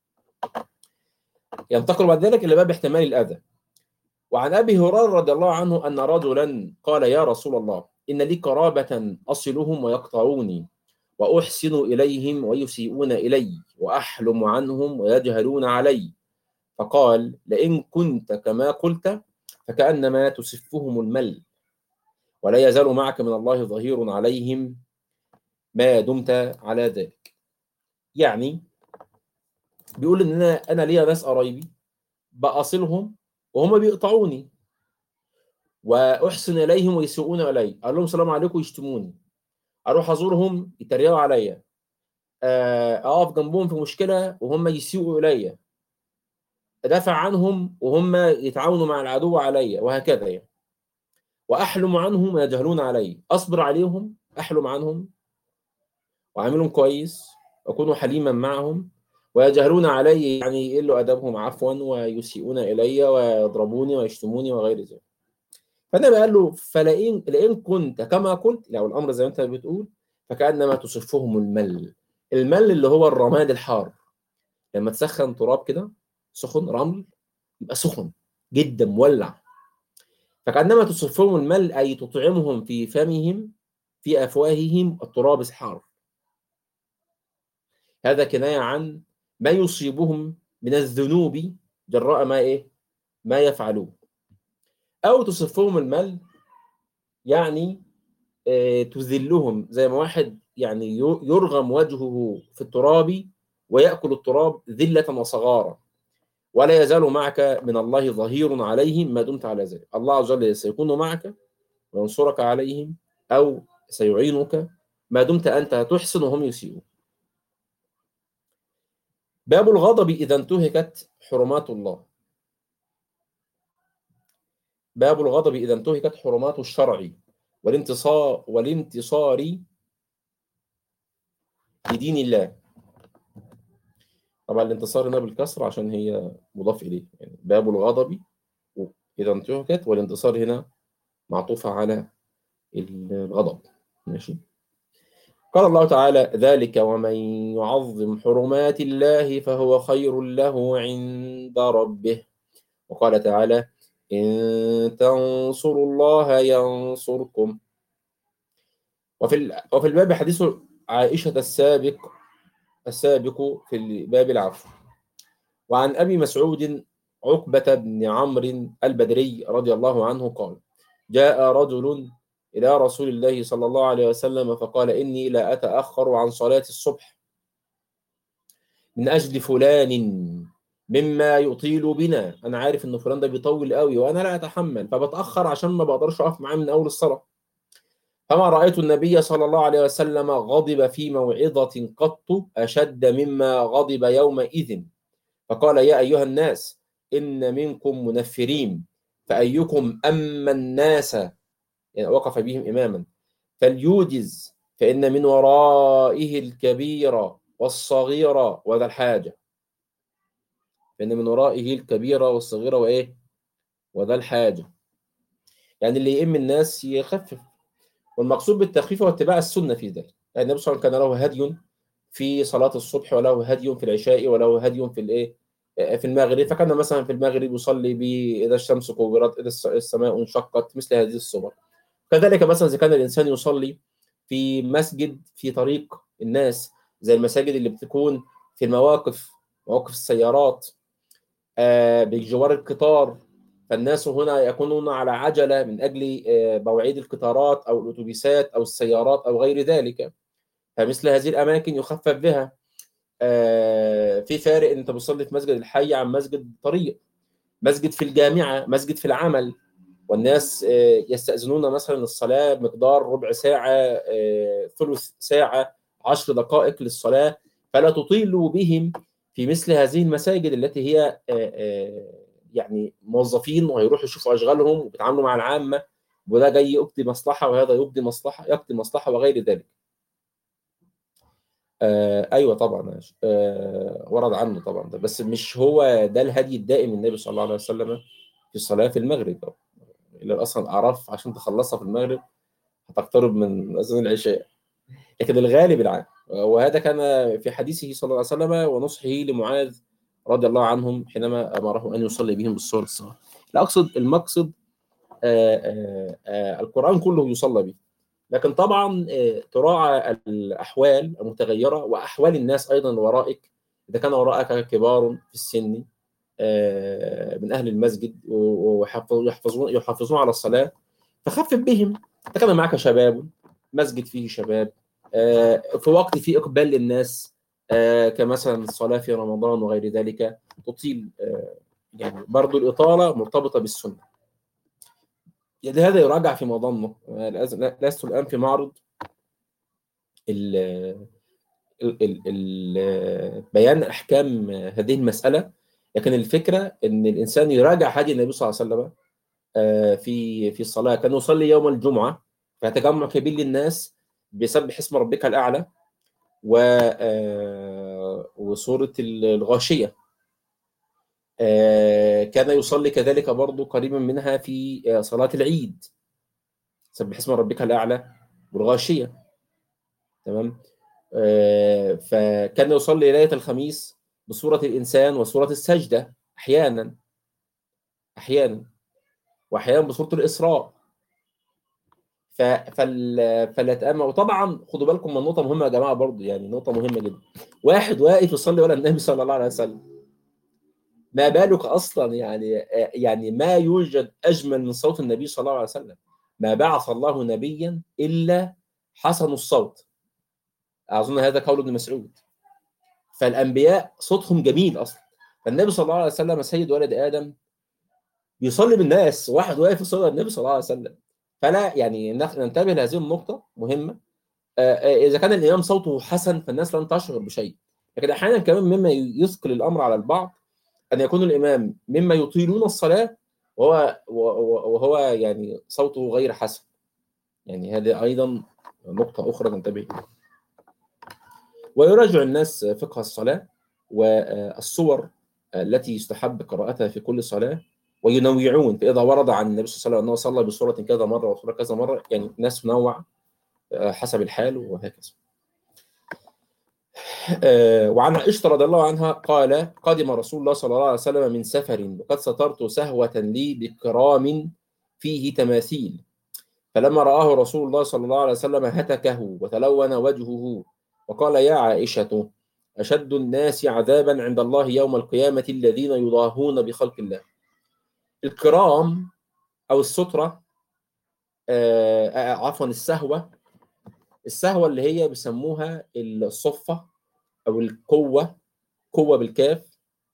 ينتقل بعد ذلك إلى باب احتمال الأذى. وعن أبي هريرة رضي الله عنه أن رجلا قال يا رسول الله إن لي قرابة أصلهم ويقطعوني وأحسن إليهم ويسيئون إلي وأحلم عنهم ويجهلون علي. فقال لئن كنت كما قلت فكأنما تسفهم المل ولا يزال معك من الله ظهير عليهم ما دمت على ذلك. يعني بيقول ان انا ليا ناس قرايبي بأصلهم وهم بيقطعوني، واحسن اليهم ويسيئون الي، اقول لهم السلام عليكم يشتموني، اروح ازورهم يتريقوا عليا، اقف جنبهم في مشكله وهم يسيئوا الي، ادافع عنهم وهم يتعاونوا مع العدو عليا، وهكذا يعني. واحلم عنهم ويجهلون علي، اصبر عليهم، احلم عنهم وعاملهم كويس، اكون حليما معهم، ويجهلون علي يعني يقلوا ادبهم عفوا ويسيئون الي ويضربوني ويشتموني وغير ذلك. فالنبي قال له لئن كنت كما قلت، لو الامر زي ما انت بتقول، فكانما تصفهم المل. المل اللي هو الرماد الحار، لما تسخن تراب كده سخن رمل يبقى سخن جدا مولع، فكانما تصفهم المل اي تطعمهم في فمهم في افواههم التراب الحار. هذا كنايه عن ما يصيبهم من الذنوب جراء ما يفعلون. او تصفهم المل يعني تذلهم، زي ما واحد يعني يرغم وجهه في التراب ويأكل التراب ذلة وصغارا. ولا يزال معك من الله ظهير عليهم ما دمت على ذلك. الله عز وجل سيكون معك وينصرك عليهم، أو سيعينك ما دمت أنت تحسن وهم يسيئون. باب الغضب إذا انتهكت حرمات الله. باب الغضب إذا انتهكت حرمات الشرع والانتصار لدين الله. طبعا الانتصار هنا بالكسر عشان هي مضاف إليه، يعني باب الغضب إذا انتهكت، والانتصار هنا معطوفة على الغضب. ماشي. قال الله تعالى: ذلك ومن يعظم حرمات الله فهو خير له عند ربه. وقال تعالى: إن تنصروا الله ينصركم. وفي الباب حديث عائشة السابق في الباب العفو. وعن أبي مسعود عقبة بن عمرو البدري رضي الله عنه قال: جاء رجل إلى رسول الله صلى الله عليه وسلم فقال: إني لا أتأخر عن صلاة الصبح من أجل فلان مما يطيل بنا. أنا عارف إن فلان ده بيطول قوي وأنا لا أتحمل، فبتأخر عشان ما بقدرش أقف معاه من أول الصلاة. فما رأيت النبي صلى الله عليه وسلم غضب في موعظة قط أشد مما غضب يومئذ. فقال: يا أيها الناس إن منكم منفرين، فأيكم أما الناس، يعني وقف بهم إماما، فليوجز، فإن من ورائه الكبير والصغير وذا الحاجة. فإن من ورائه الكبير والصغير وذا الحاجة. يعني اللي يئم الناس يخفف. والمقصود بالتخفيف هو اتباع السنة في ذلك. يعني النبي صلى الله عليه وسلم كان له هدي في صلاة الصبح، وله هدي في العشاء، وله هدي في المغرب. فكان مثلا في المغرب يصلي إذا الشمس كورت، إذا السماء انشقت، مثل هذه الصور. كذلك مثلا إذا كان الإنسان يصلي في مسجد في طريق الناس، زي المساجد اللي بتكون في مواقف السيارات، بجوار القطار، فالناس هنا يكونون على عجلة من أجل مواعيد القطارات أو الأتوبيسات أو السيارات أو غير ذلك. فمثل هذه الأماكن يخفف بها. في فارق إن أنت بتصلي في مسجد الحي عن مسجد الطريق، مسجد في الجامعة، مسجد في العمل، والناس يستأذنون مثلا الصلاة مقدار ربع ساعة، ثلث ساعة، 10 دقائق للصلاة، فلا تطيلوا بهم في مثل هذه المساجد التي هي يعني موظفين وهيروحوا يشوفوا أشغالهم وبيتعاملوا مع العامة، وده جاي يقضي مصلحة وهذا يقضي مصلحة وغير ذلك. ايوه طبعا. ورد عنه طبعا ده، بس مش هو ده الهدي الدائم النبي صلى الله عليه وسلم في الصلاه في المغرب. الا اصلا الاعراف عشان تخلصها في المغرب هتقترب من اذان العشاء، لكن الغالب العام. وهذا كان في حديثه صلى الله عليه وسلم ونصحه لمعاذ رضي الله عنهم حينما امره ان يصلي بهم بالصور الصغار. لا اقصد المقصد القران كله يصلى به، لكن طبعا تراعى الأحوال المتغيرة وأحوال الناس أيضا ورائك. إذا كان وراءك كبار في السن من أهل المسجد ويحافظون على الصلاة، فخفف بهم. تكلم معك شباب، مسجد فيه شباب، في وقت فيه إقبال للناس، كمثلا الصلاة في رمضان وغير ذلك، تطيل. يعني برضو الإطالة مرتبطة بالسنة. يعني هذا يراجع في مظنه. لست الآن في معرض بيان أحكام هذه المسألة، لكن الفكرة أن الإنسان يراجع هدي النبي صلى الله عليه وسلم في الصلاة. كان يصلي يوم الجمعة فتجمع كبير للناس بسبح اسم ربك الأعلى وسورة الغاشية. كان يصلي كذلك برضو قريبا منها في صلاة العيد، سبح اسم ربك الأعلى والغاشية. تمام. فكان يصلي ليلة الخميس بسورة الإنسان وسورة السجدة أحيانا، وأحيانا بسورة الإسراء. فلتأمل. وطبعا خدوا بالكم من نقطة مهمة يا جماعة برضو، يعني نقطة مهمة جدا. واحد واقف يصلي ولا النبي صلى الله عليه وسلم، ما بالك أصلا؟ يعني ما يوجد أجمل من صوت النبي صلى الله عليه وسلم. ما بعث الله نبيا إلا حسن الصوت، أظن هذا قول ابن مسعود. فالأنبياء صوتهم جميل أصلا. فالنبي صلى الله عليه وسلم سيد ولد آدم، بيصلي بالناس، واحد واقف يصلي النبي صلى الله عليه وسلم. فلا يعني ننتبه لهذه النقطة مهمة. إذا كان الإمام صوته حسن فالناس لن تشعر بشيء، لكن أحيانا كمان مما يثقل الأمر على البعض أن يكون الإمام مما يطيلون الصلاة وهو يعني صوته غير حسن. يعني هذه أيضا نقطة أخرى ننتبه لها. ويراجع الناس فقه الصلاة والصور التي يستحب قراءتها في كل صلاة، وينوعون. فإذا ورد عن النبي صلى الله عليه وسلم أنه صلى بصورة كذا مرة وصورة كذا مرة، يعني الناس تنوع حسب الحال وهكذا. وعن عائشة رضي الله عنها قال: قدم رسول الله صلى الله عليه وسلم من سفر وقد سترت سهوة لي بكرام فيه تماثيل، فلما رآه رسول الله صلى الله عليه وسلم هتكه وتلون وجهه وقال: يا عائشة، أشد الناس عذابا عند الله يوم القيامة الذين يضاهون بخلق الله. الكرام أو السترة، عفوا السهوة اللي هي بيسموها الصفة أو القوة، قوة بالكاف،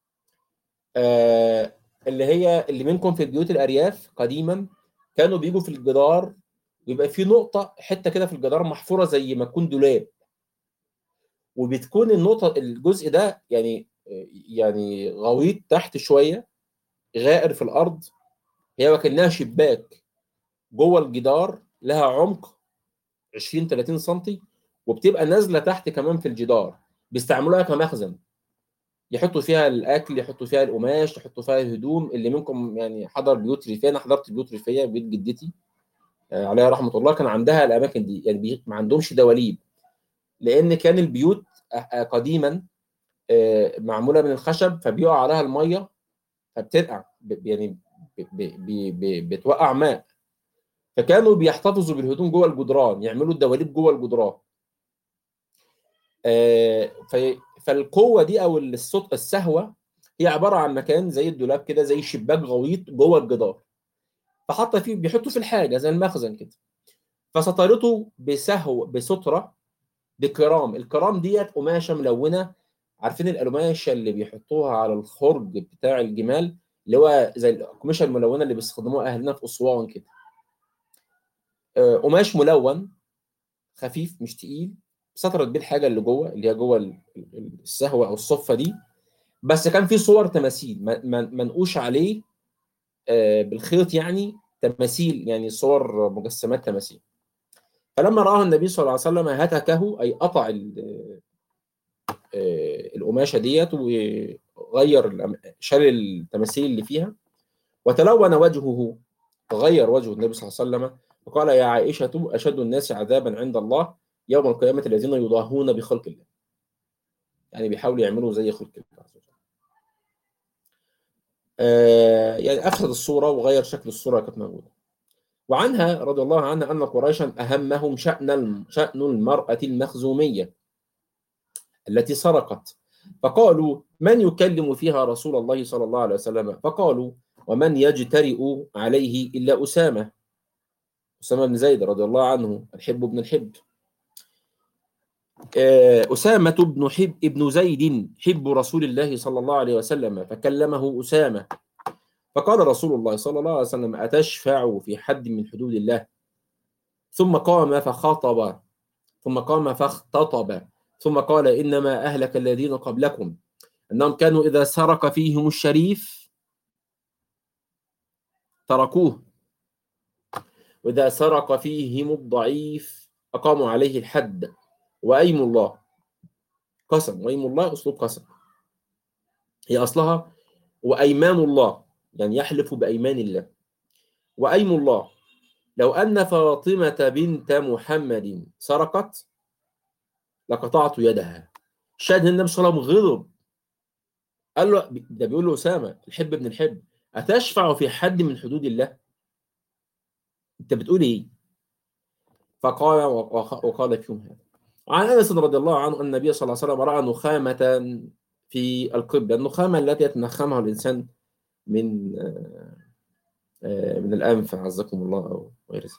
اللي منكم في بيوت الأرياف قديما كانوا بيجوا في الجدار ويبقى في نقطة، حتة كده في الجدار محفورة زي ما تكون دولاب، وبتكون النقطة الجزء ده يعني غويط تحت شوية، غائر في الأرض. هي وكأنها شباك جوه الجدار، لها عمق 20-30 سنتي، وبتبقى نازلة تحت كمان في الجدار. بيستعملوها كمخزن، يحطوا فيها الأكل، يحطوا فيها القماش، يحطوا فيها الهدوم. اللي منكم يعني حضر بيوت ريفية، أنا حضرت بيوت ريفية، بيت جدتي عليها رحمة الله كان عندها الأماكن دي. يعني ما عندهمش دواليب، لأن كان البيوت قديما معمولة من الخشب، فبيقع عليها المية فبترقع، يعني بتوقع ماء. فكانوا بيحتفظوا بالهدوم جوه الجدران، يعملوا الدواليب جوه الجدران. فالقوة دي أو السهوة هي عبارة عن مكان زي الدولاب كده، زي شباك غويط جوه الجدار، فحط فيه بيحطوا في الحاجة زي المخزن كده. فسترته بسترة بكرام. الكرام ديت قماشة ملونة، عارفين القماشة اللي بيحطوها على الخرج بتاع الجمال، اللي هو زي القماشة الملونة اللي بيستخدموها أهلنا في أسوان كده. قماش ملون خفيف مش تقيل، سترت بيه الحاجة اللي جوه، اللي هي جوه السهوة أو الصفة دي. بس كان في صور تماثيل منقوش عليه بالخيط، يعني تماثيل، يعني صور مجسمات تماثيل. فلما رآه النبي صلى الله عليه وسلم هتكه، أي قطع القماشة ديت وغير، شال التماثيل اللي فيها، وتلون وجهه، تغير وجه النبي صلى الله عليه وسلم، وقال: يا عائشة، أشد الناس عذابا عند الله يوم القيامة الذين يضاهون بخلق الله. يعني بيحاولوا يعملوا زي خلق الله. يعني أفسد الصورة وغير شكل الصورة كانت موجودة. وعنها رضي الله عنها أن قريشا أهمهم شأن المرأة المخزومية التي سرقت، فقالوا: من يكلم فيها رسول الله صلى الله عليه وسلم؟ فقالوا: ومن يجترئ عليه إلا أسامة أسامة بن زيد رضي الله عنه، الحب بن الحب. أسامة ابن زيد حب رسول الله صلى الله عليه وسلم، فكلمه أسامة فقال رسول الله صلى الله عليه وسلم: أتشفع في حد من حدود الله؟ ثم قام فخطب، ثم قام فاختطب، ثم قال: إنما أهلك الذين قبلكم أنهم كانوا إذا سرق فيهم الشريف تركوه، وإذا سرق فيهم الضعيف أقاموا عليه الحد. وأيم الله قسم، وأيم الله أسلوب قسم، هي أصلها وأيمان الله، يعني يحلف بأيمان الله. وأيم الله لو أن فاطمة بنت محمد سرقت لقطعت يدها. شاهد النبي صلى الله عليه وسلم غضب، قال له، ده بيقول له أسامة الحب ابن الحب: أتشفع في حد من حدود الله؟ أنت بتقول إيه؟ فقال وقال فيهم هذا. عن أنس رضي الله عنه أن النبي صلى الله عليه وسلم رأى نخامة في القبلة، النخامة التي يتنخمها الإنسان من من الأنف عزكم الله أو غير ذلك.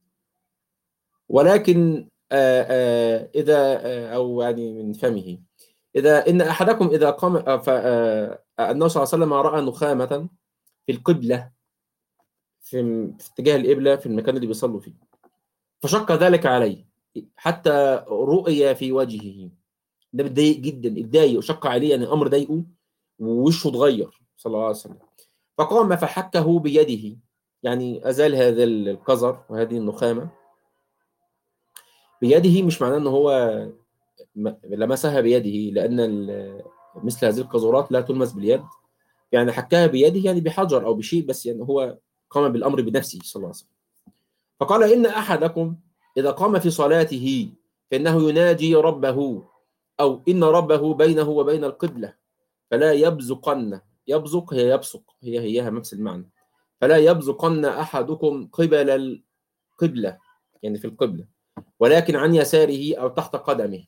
ولكن إذا أو يعني من فمه، إذا إن أحدكم إذا قام النبي صلى الله عليه وسلم رأى نخامة في القبلة، في اتجاه القبلة في المكان اللي بيصلوا فيه، فشق ذلك عليه حتى رؤي في وجهه. ده متضايق جدا، اتضايق وشق عليه، يعني الأمر ضايقه ووشه اتغير صلى الله عليه وسلم. فقام فحكه بيده، يعني أزال هذا القذر وهذه النخامة بيده. مش معناه أنه هو لمسها بيده، لأن مثل هذه القذورات لا تلمس باليد، يعني حكها بيده يعني بحجر أو بشيء، بس يعني هو قام بالأمر بنفسه صلى الله عليه وسلم. فقال: إن أحدكم إذا قام في صلاته فإنه يناجي ربه، أو إن ربه بينه وبين القبلة، فلا يبزقن. يبزق هي يبصق، هيها نفس المعنى. فلا يبزقن أحدكم قبل القبلة، يعني في القبلة، ولكن عن يساره أو تحت قدمه.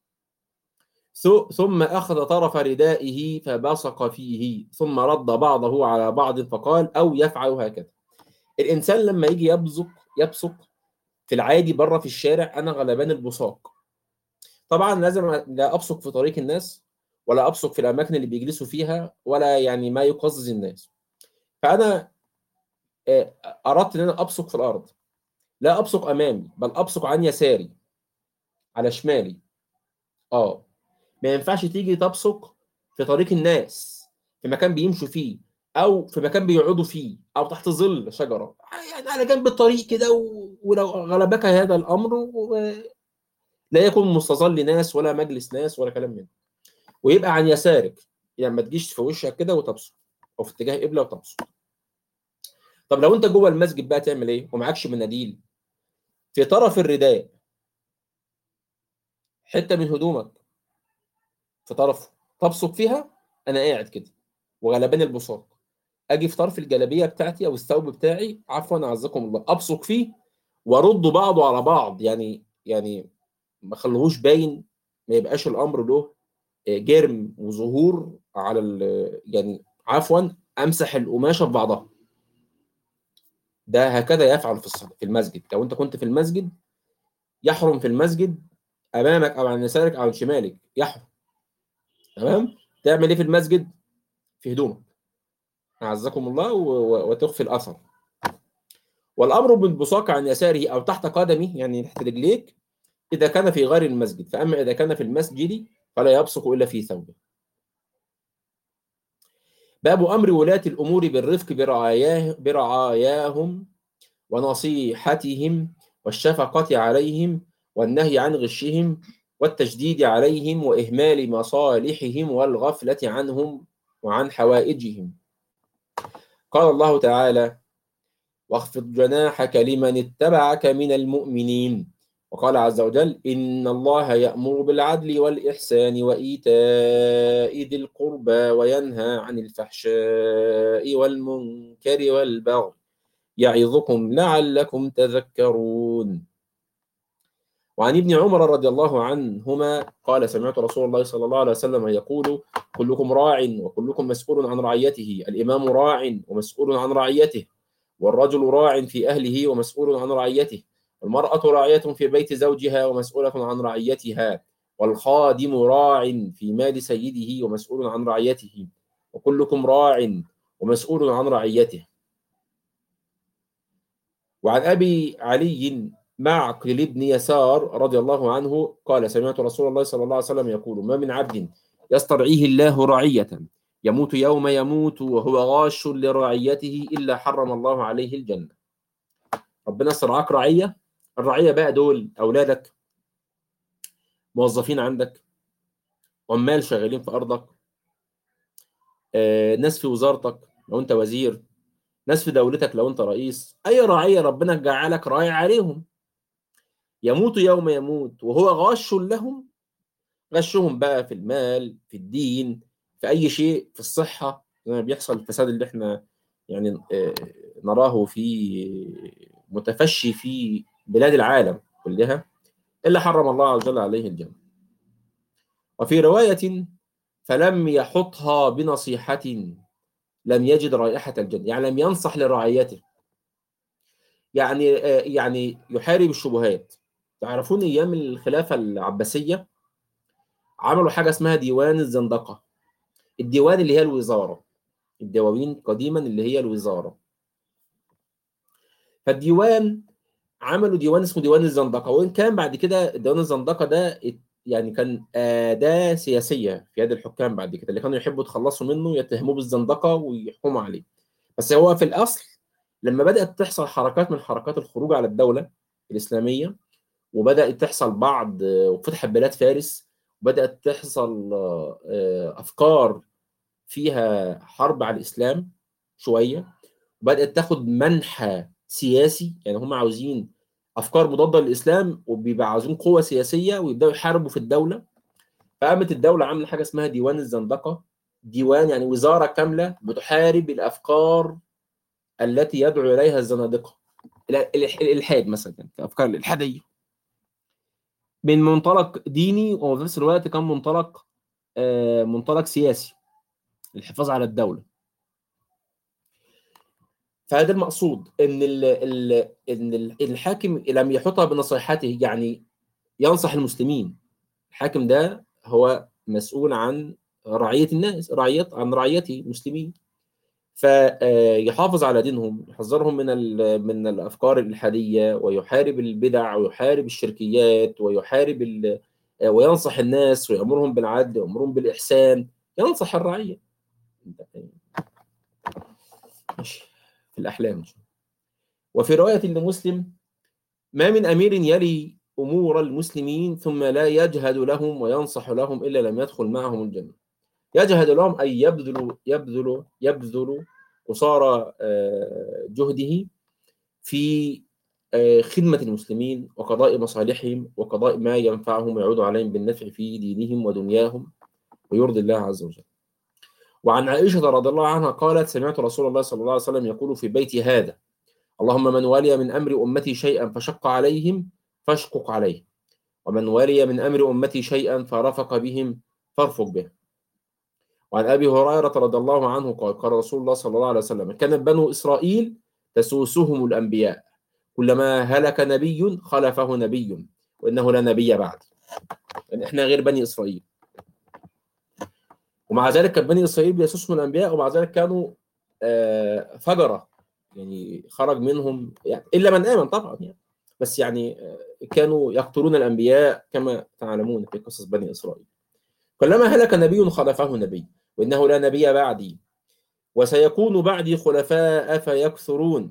ثم أخذ طرف ردائه فبصق فيه، ثم رد بعضه على بعض فقال: أو يفعل هكذا. الإنسان لما يجي يبصق في العادي بره في الشارع، أنا غلبان البصاق. طبعا لازم لا أبصق في طريق الناس، ولا أبصق في الأماكن اللي بيجلسوا فيها، ولا يعني ما يقزز الناس. فأنا أردت أن أنا أبصق في الأرض، لا أبصق أمامي بل أبصق عن يساري على شمالي. ما ينفعش تيجي تبصق في طريق الناس، في مكان بيمشوا فيه، أو في مكان بيقعدوا فيه، أو تحت ظل شجرة، يعني على جنب الطريق كده، ولو غلبك هذا الأمر لا يكون مستظل ناس ولا مجلس ناس ولا كلام منه. ويبقى عن يسارك، يعني ما تجيش في وشك كده وتبصق، أو في اتجاه قبلة وتبصق. طب لو أنت جوه المسجد بقى تعمل إيه ومعكش مناديل؟ في طرف الرداء حتة من هدومك في طرف تبصق فيها. أنا قاعد كده وغلبان البصاق، اجي في طرف الجلابيه بتاعتي او الثوب بتاعي، عفوا اعزكم الله، ابصق فيه وارد بعضه على بعض، يعني ما خلوهوش باين، ما يبقاش الامر له جرم وظهور على يعني عفوا امسح القماشه ببعضها. ده هكذا يفعل في الصلاه في المسجد. لو انت كنت في المسجد، يحرم في المسجد امامك او عن يسارك او عن شمالك، يحرم. تمام. تعمل ايه في المسجد؟ في هدومك اعزكم الله، وتخفي الاثر. والأمر بالبصاق عن يساره أو تحت قدمه، يعني تحت رجليك، إذا كان في غير المسجد. فأما إذا كان في المسجد فلا يبصق إلا في ثوبه. باب أمر ولاة الأمور بالرفق برعاياهم ونصيحتهم والشفقة عليهم والنهي عن غشهم والتشديد عليهم وإهمال مصالحهم والغفلة عنهم وعن حوائجهم. قال الله تعالى: واخفض جناحك لمن اتبعك من المؤمنين. وقال عز وجل: إن الله يأمر بالعدل والإحسان وإيتاء ذي القربى وينهى عن الفحشاء والمنكر والبغي يعظكم لعلكم تذكرون. وعن ابن عمر رضي الله عنهما قال: سمعت رسول الله صلى الله عليه وسلم يقول: كلكم راع وكلكم مسؤول عن رعيته، الإمام راع ومسؤول عن رعيته، والرجل راع في أهله ومسؤول عن رعيته، والمرأة راعية في بيت زوجها ومسؤولة عن رعيتها، والخادم راع في مال سيده ومسؤول عن رعيته، وكلكم راع ومسؤول عن رعيته. وعن أبي علي معقل بن يسار رضي الله عنه قال: سمعت رسول الله صلى الله عليه وسلم يقول: ما من عبد يسترعيه الله رعية يموت يوم يموت وهو غاش لرعيته إلا حرم الله عليه الجنة. ربنا استرعاك رعية، الرعية بقى دول أولادك، موظفين عندك، عمال شغالين في أرضك، ناس في وزارتك لو أنت وزير، ناس في دولتك لو أنت رئيس، أي رعية ربنا جعلك راعي عليهم. يموت يوم يموت وهو غاش لهم، غشهم بقى في المال، في الدين، في أي شيء، في الصحة، زي ما بيحصل الفساد اللي احنا يعني نراه في متفشي في بلاد العالم كلها، إلا حرم الله عز وجل عليه الجنة. وفي رواية: فلم يحطها بنصيحة لم يجد رائحة الجنة، يعني لم ينصح لرعيته، يعني يحارب الشبهات. تعرفون أيام الخلافة العباسية عملوا حاجة اسمها ديوان الزندقة. الديوان اللي هي الوزارة، الدواوين قديما اللي هي الوزارة. فالديوان عملوا ديوان اسمه ديوان الزندقة، وإن كان بعد كده ديوان الزندقة ده يعني كان أداة سياسية في يد الحكام بعد كده، اللي كانوا يحبوا يتخلصوا منه يتهموه بالزندقة ويحكموا عليه. بس هو في الأصل لما بدأت تحصل حركات من حركات الخروج على الدولة الإسلامية، وبدأت تحصل بعض وفتحت بلاد فارس، وبدأت تحصل أفكار فيها حرب على الإسلام شوية، وبدأت تاخد منحى سياسي، يعني هم عاوزين أفكار مضادة للإسلام وبيبقى عاوزين قوة سياسية ويبدأوا يحاربوا في الدولة. فقامت الدولة عاملة حاجة اسمها ديوان الزندقة. ديوان يعني وزارة كاملة بتحارب الأفكار التي يدعو إليها الزنادقة، الإلحاد مثلا، يعني الأفكار الإلحادية من منطلق ديني، وفي نفس الوقت كان منطلق سياسي، الحفاظ على الدولة. فهذا المقصود ان الحاكم لم يحطها بنصيحته، يعني ينصح المسلمين. الحاكم ده هو مسؤول عن رعية الناس، عن رعيته المسلمين، فيحافظ على دينهم، يحذرهم من الافكار الالحاديه، ويحارب البدع ويحارب الشركيات وينصح الناس ويامرهم بالعدل ويامرهم بالاحسان، ينصح الرعيه. ماشي في الاحلام. وفي روايه لمسلم: ما من امير يلي امور المسلمين ثم لا يجهد لهم وينصح لهم الا لم يدخل معهم الجنه. يجهد لهم اي يبذل قصارى جهده في خدمة المسلمين وقضاء مصالحهم وقضاء ما ينفعهم ويعود عليهم بالنفع في دينهم ودنياهم ويرضي الله عز وجل. وعن عائشة رضي الله عنها قالت: سمعت رسول الله صلى الله عليه وسلم يقول في بيتي هذا: اللهم من ولي من أمر أمتي شيئا فشق عليهم فاشقق عليه، ومن ولي من أمر أمتي شيئا فرفق بهم فارفق به. وعن أبي هريرة رضي الله عنه قال: قال رسول الله صلى الله عليه وسلم: كانت بنو إسرائيل تسوسهم الأنبياء، كلما هلك نبي خلفه نبي، وإنه لا نبي بعد. يعني إحنا غير بني إسرائيل، ومع ذلك كان بني إسرائيل بيسوسهم الأنبياء، ومع ذلك كانوا فجرة، يعني خرج منهم يعني إلا من آمن طبعا يعني، بس يعني كانوا يقتلون الأنبياء كما تعلمون في قصص بني إسرائيل. كلما هلك نبي خلفه نبي، وإنه لا نبي بعدي، وسيكون بعدي خلفاء فيكثرون.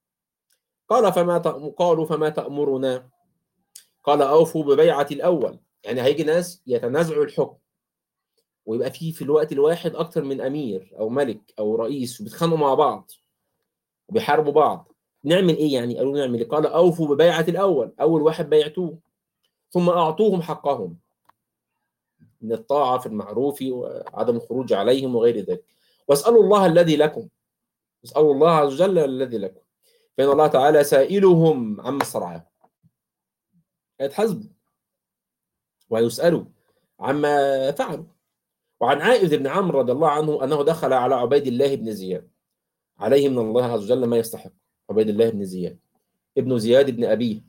قالوا فما تأمرنا؟ قال: أوفوا ببيعة الأول. يعني هيجي ناس يتنازعوا الحكم، ويبقى في الوقت الواحد أكتر من أمير أو ملك أو رئيس، وبيتخانقوا مع بعض وبيحاربوا بعض. نعمل إيه يعني؟ قالوا نعمل إيه؟ قال: أوفوا ببيعة الأول، أول واحد بيعتوه، ثم أعطوهم حقهم من الطاعة في المعروف وعدم الخروج عليهم وغير ذلك، واسألوا الله الذي لكم، اسألوا الله عز وجل الذي لكم، فإن الله تعالى سائلهم عما استرعاهم. هيتحاسبوا ويسألوا عما فعلوا. وعن عائذ بن عمرو رضي الله عنه أنه دخل على عبيد الله بن زياد عليه من الله عز وجل ما يستحق، عبيد الله بن زياد ابن زياد بن أبيه.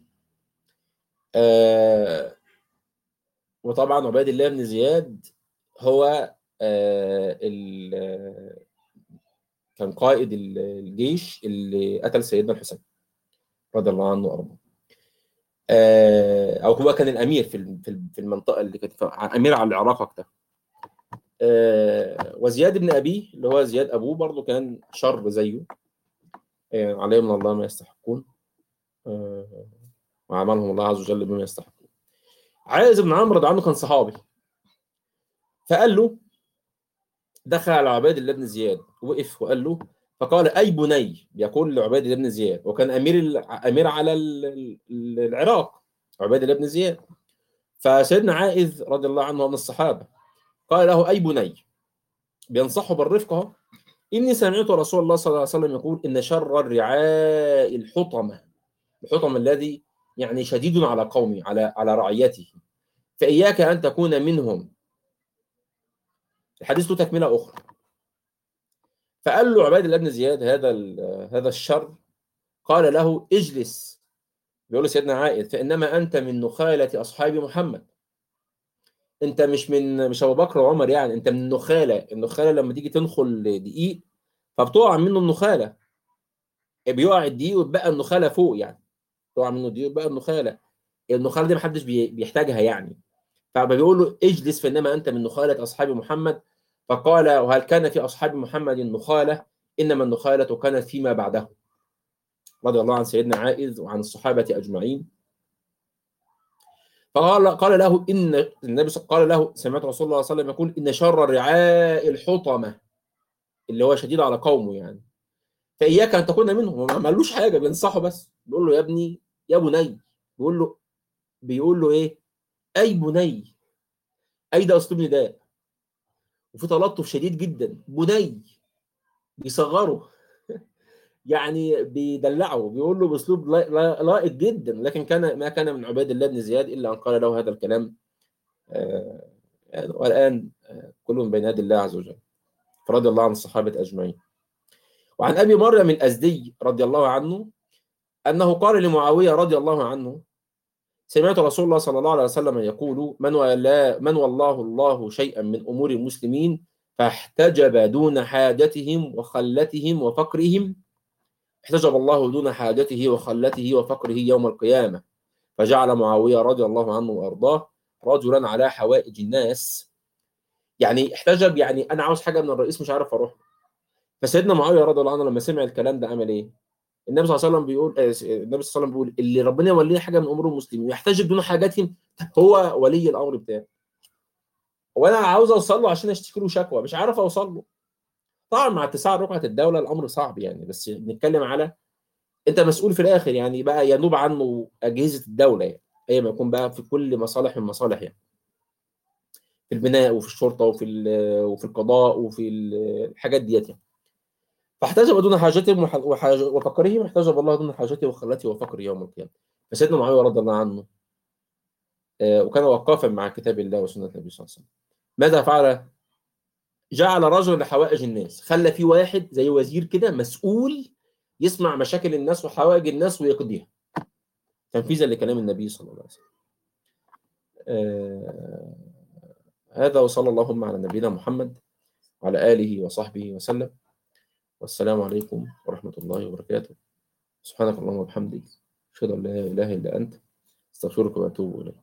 آه وطبعا عبيد الله بن زياد هو كان قائد الجيش اللي قتل سيدنا الحسين رضي الله عنه وارضاه. او هو كان الامير في المنطقه اللي كانت امير على العراق وقتها. وزياد بن ابيه اللي هو زياد ابوه برضه كان شر زيه، عليهم من الله ما يستحقون، وعملهم الله عز وجل بما يستحقون. عائذ بن عمرو رضي عنه كان صحابي، فقال له، دخل على عبيد الله بن زياد وقف وقال له، فقال اي بني، بيقول لعبيد الله بن زياد، وكان امير على العراق عبيد الله بن زياد. فسيدنا عائذ رضي الله عنه من الصحابه قال له اي بني، بينصحه بالرفقه، اني سمعت رسول الله صلى الله عليه وسلم يقول ان شر الرعاء الحطمه، الحطمه الذي يعني شديد على قومه، على رعيته، فاياك ان تكون منهم. الحديث له تكمله اخرى. فقال له عبيد الله بن زياد هذا الشر، قال له اجلس، بيقول سيدنا عائذ، فانما انت من نخاله اصحاب محمد، انت مش ابو بكر وعمر، يعني انت من النخاله لما تيجي تنخل دقيق فبتقع منه النخاله، بيقع الدقيق ويبقى النخاله فوق، يعني تقع منه الدقيق ويبقى النخاله دي محدش بيحتاجها يعني. فبيقول له اجلس فانما انت من نخاله اصحاب محمد. فقال وهل كان في اصحاب محمد نخاله؟ انما النخاله كانت فيما بعده. رضي الله عن سيدنا عائذ وعن الصحابه اجمعين. قال له ان النبي قال له، سمعت رسول الله صلى الله عليه وسلم يقول ان شر الرعاء الحطمه، اللي هو شديد على قومه يعني، فاياك ان تكون منهم. ما عملوش حاجه، بينصحه بس، بيقول له يا ابني، يا بني، بيقول له ايه؟ اي بني، اي ده اسلوب نداء وفي تلطف شديد جدا، بني بيصغره يعني بيدلعه، بيقول له باسلوب لائق جدا، لكن ما كان من عباد الله بن زياد الا ان قال له هذا الكلام. والان كلهم بين يدي الله عز وجل. فرضي الله عن الصحابه اجمعين. وعن ابي مريم الازدي رضي الله عنه انه قال لمعاويه رضي الله عنه، سمعت رسول الله صلى الله عليه وسلم يقول من والله الله شيئا من امور المسلمين فاحتجب دون حاجتهم وخلتهم وفقرهم، احتجب الله دون حاجته وخلته وفقره يوم القيامة، فجعل معاوية رضي الله عنه وأرضاه رجلا على حوائج الناس. يعني احتجب، يعني أنا عاوز حاجة من الرئيس مش عارف أروح. فسيدنا معاوية رضي الله عنه لما سمع الكلام ده عمل إيه؟ النبي صلى الله عليه وسلم بيقول النبي صلى الله عليه وسلم بيقول اللي ربنا يوليه حاجة من أمور المسلمين يحتجب دون حاجاتهم، هو ولي الأمر بتاعه. وأنا عاوز أوصل له عشان أشتكي له شكوى، مش عارف أوصل له. طبعا مع اتساع رقعة الدولة الأمر صعب يعني، بس بنتكلم على انت مسؤول في الاخر يعني، بقى ينوب عنه اجهزه الدوله يعني، هي ما يكون بقى في كل مصالح من مصالح يعني، في البناء وفي الشرطه وفي القضاء وفي الحاجات ديت يعني. فاحتجب دون حاجتهم وفقرهم، احتجب الله دون حاجته وخلته وفقره يوم القيامه. فسيدنا معاويه رضي الله عنه وكان وقافا مع كتاب الله وسنه النبي صلى الله عليه وسلم. ماذا فعل؟ جعل رجل لحوائج الناس، خلى في واحد زي وزير كده مسؤول يسمع مشاكل الناس وحوائج الناس ويقضيها، تنفيذا لكلام النبي صلى الله عليه وسلم. هذا وصلى اللهم على نبينا محمد وعلى آله وصحبه وسلم، والسلام عليكم ورحمة الله وبركاته. سبحانك اللهم وبحمدك، أشهد أن لا إله إلا أنت، أستغفرك وأتوب إليك.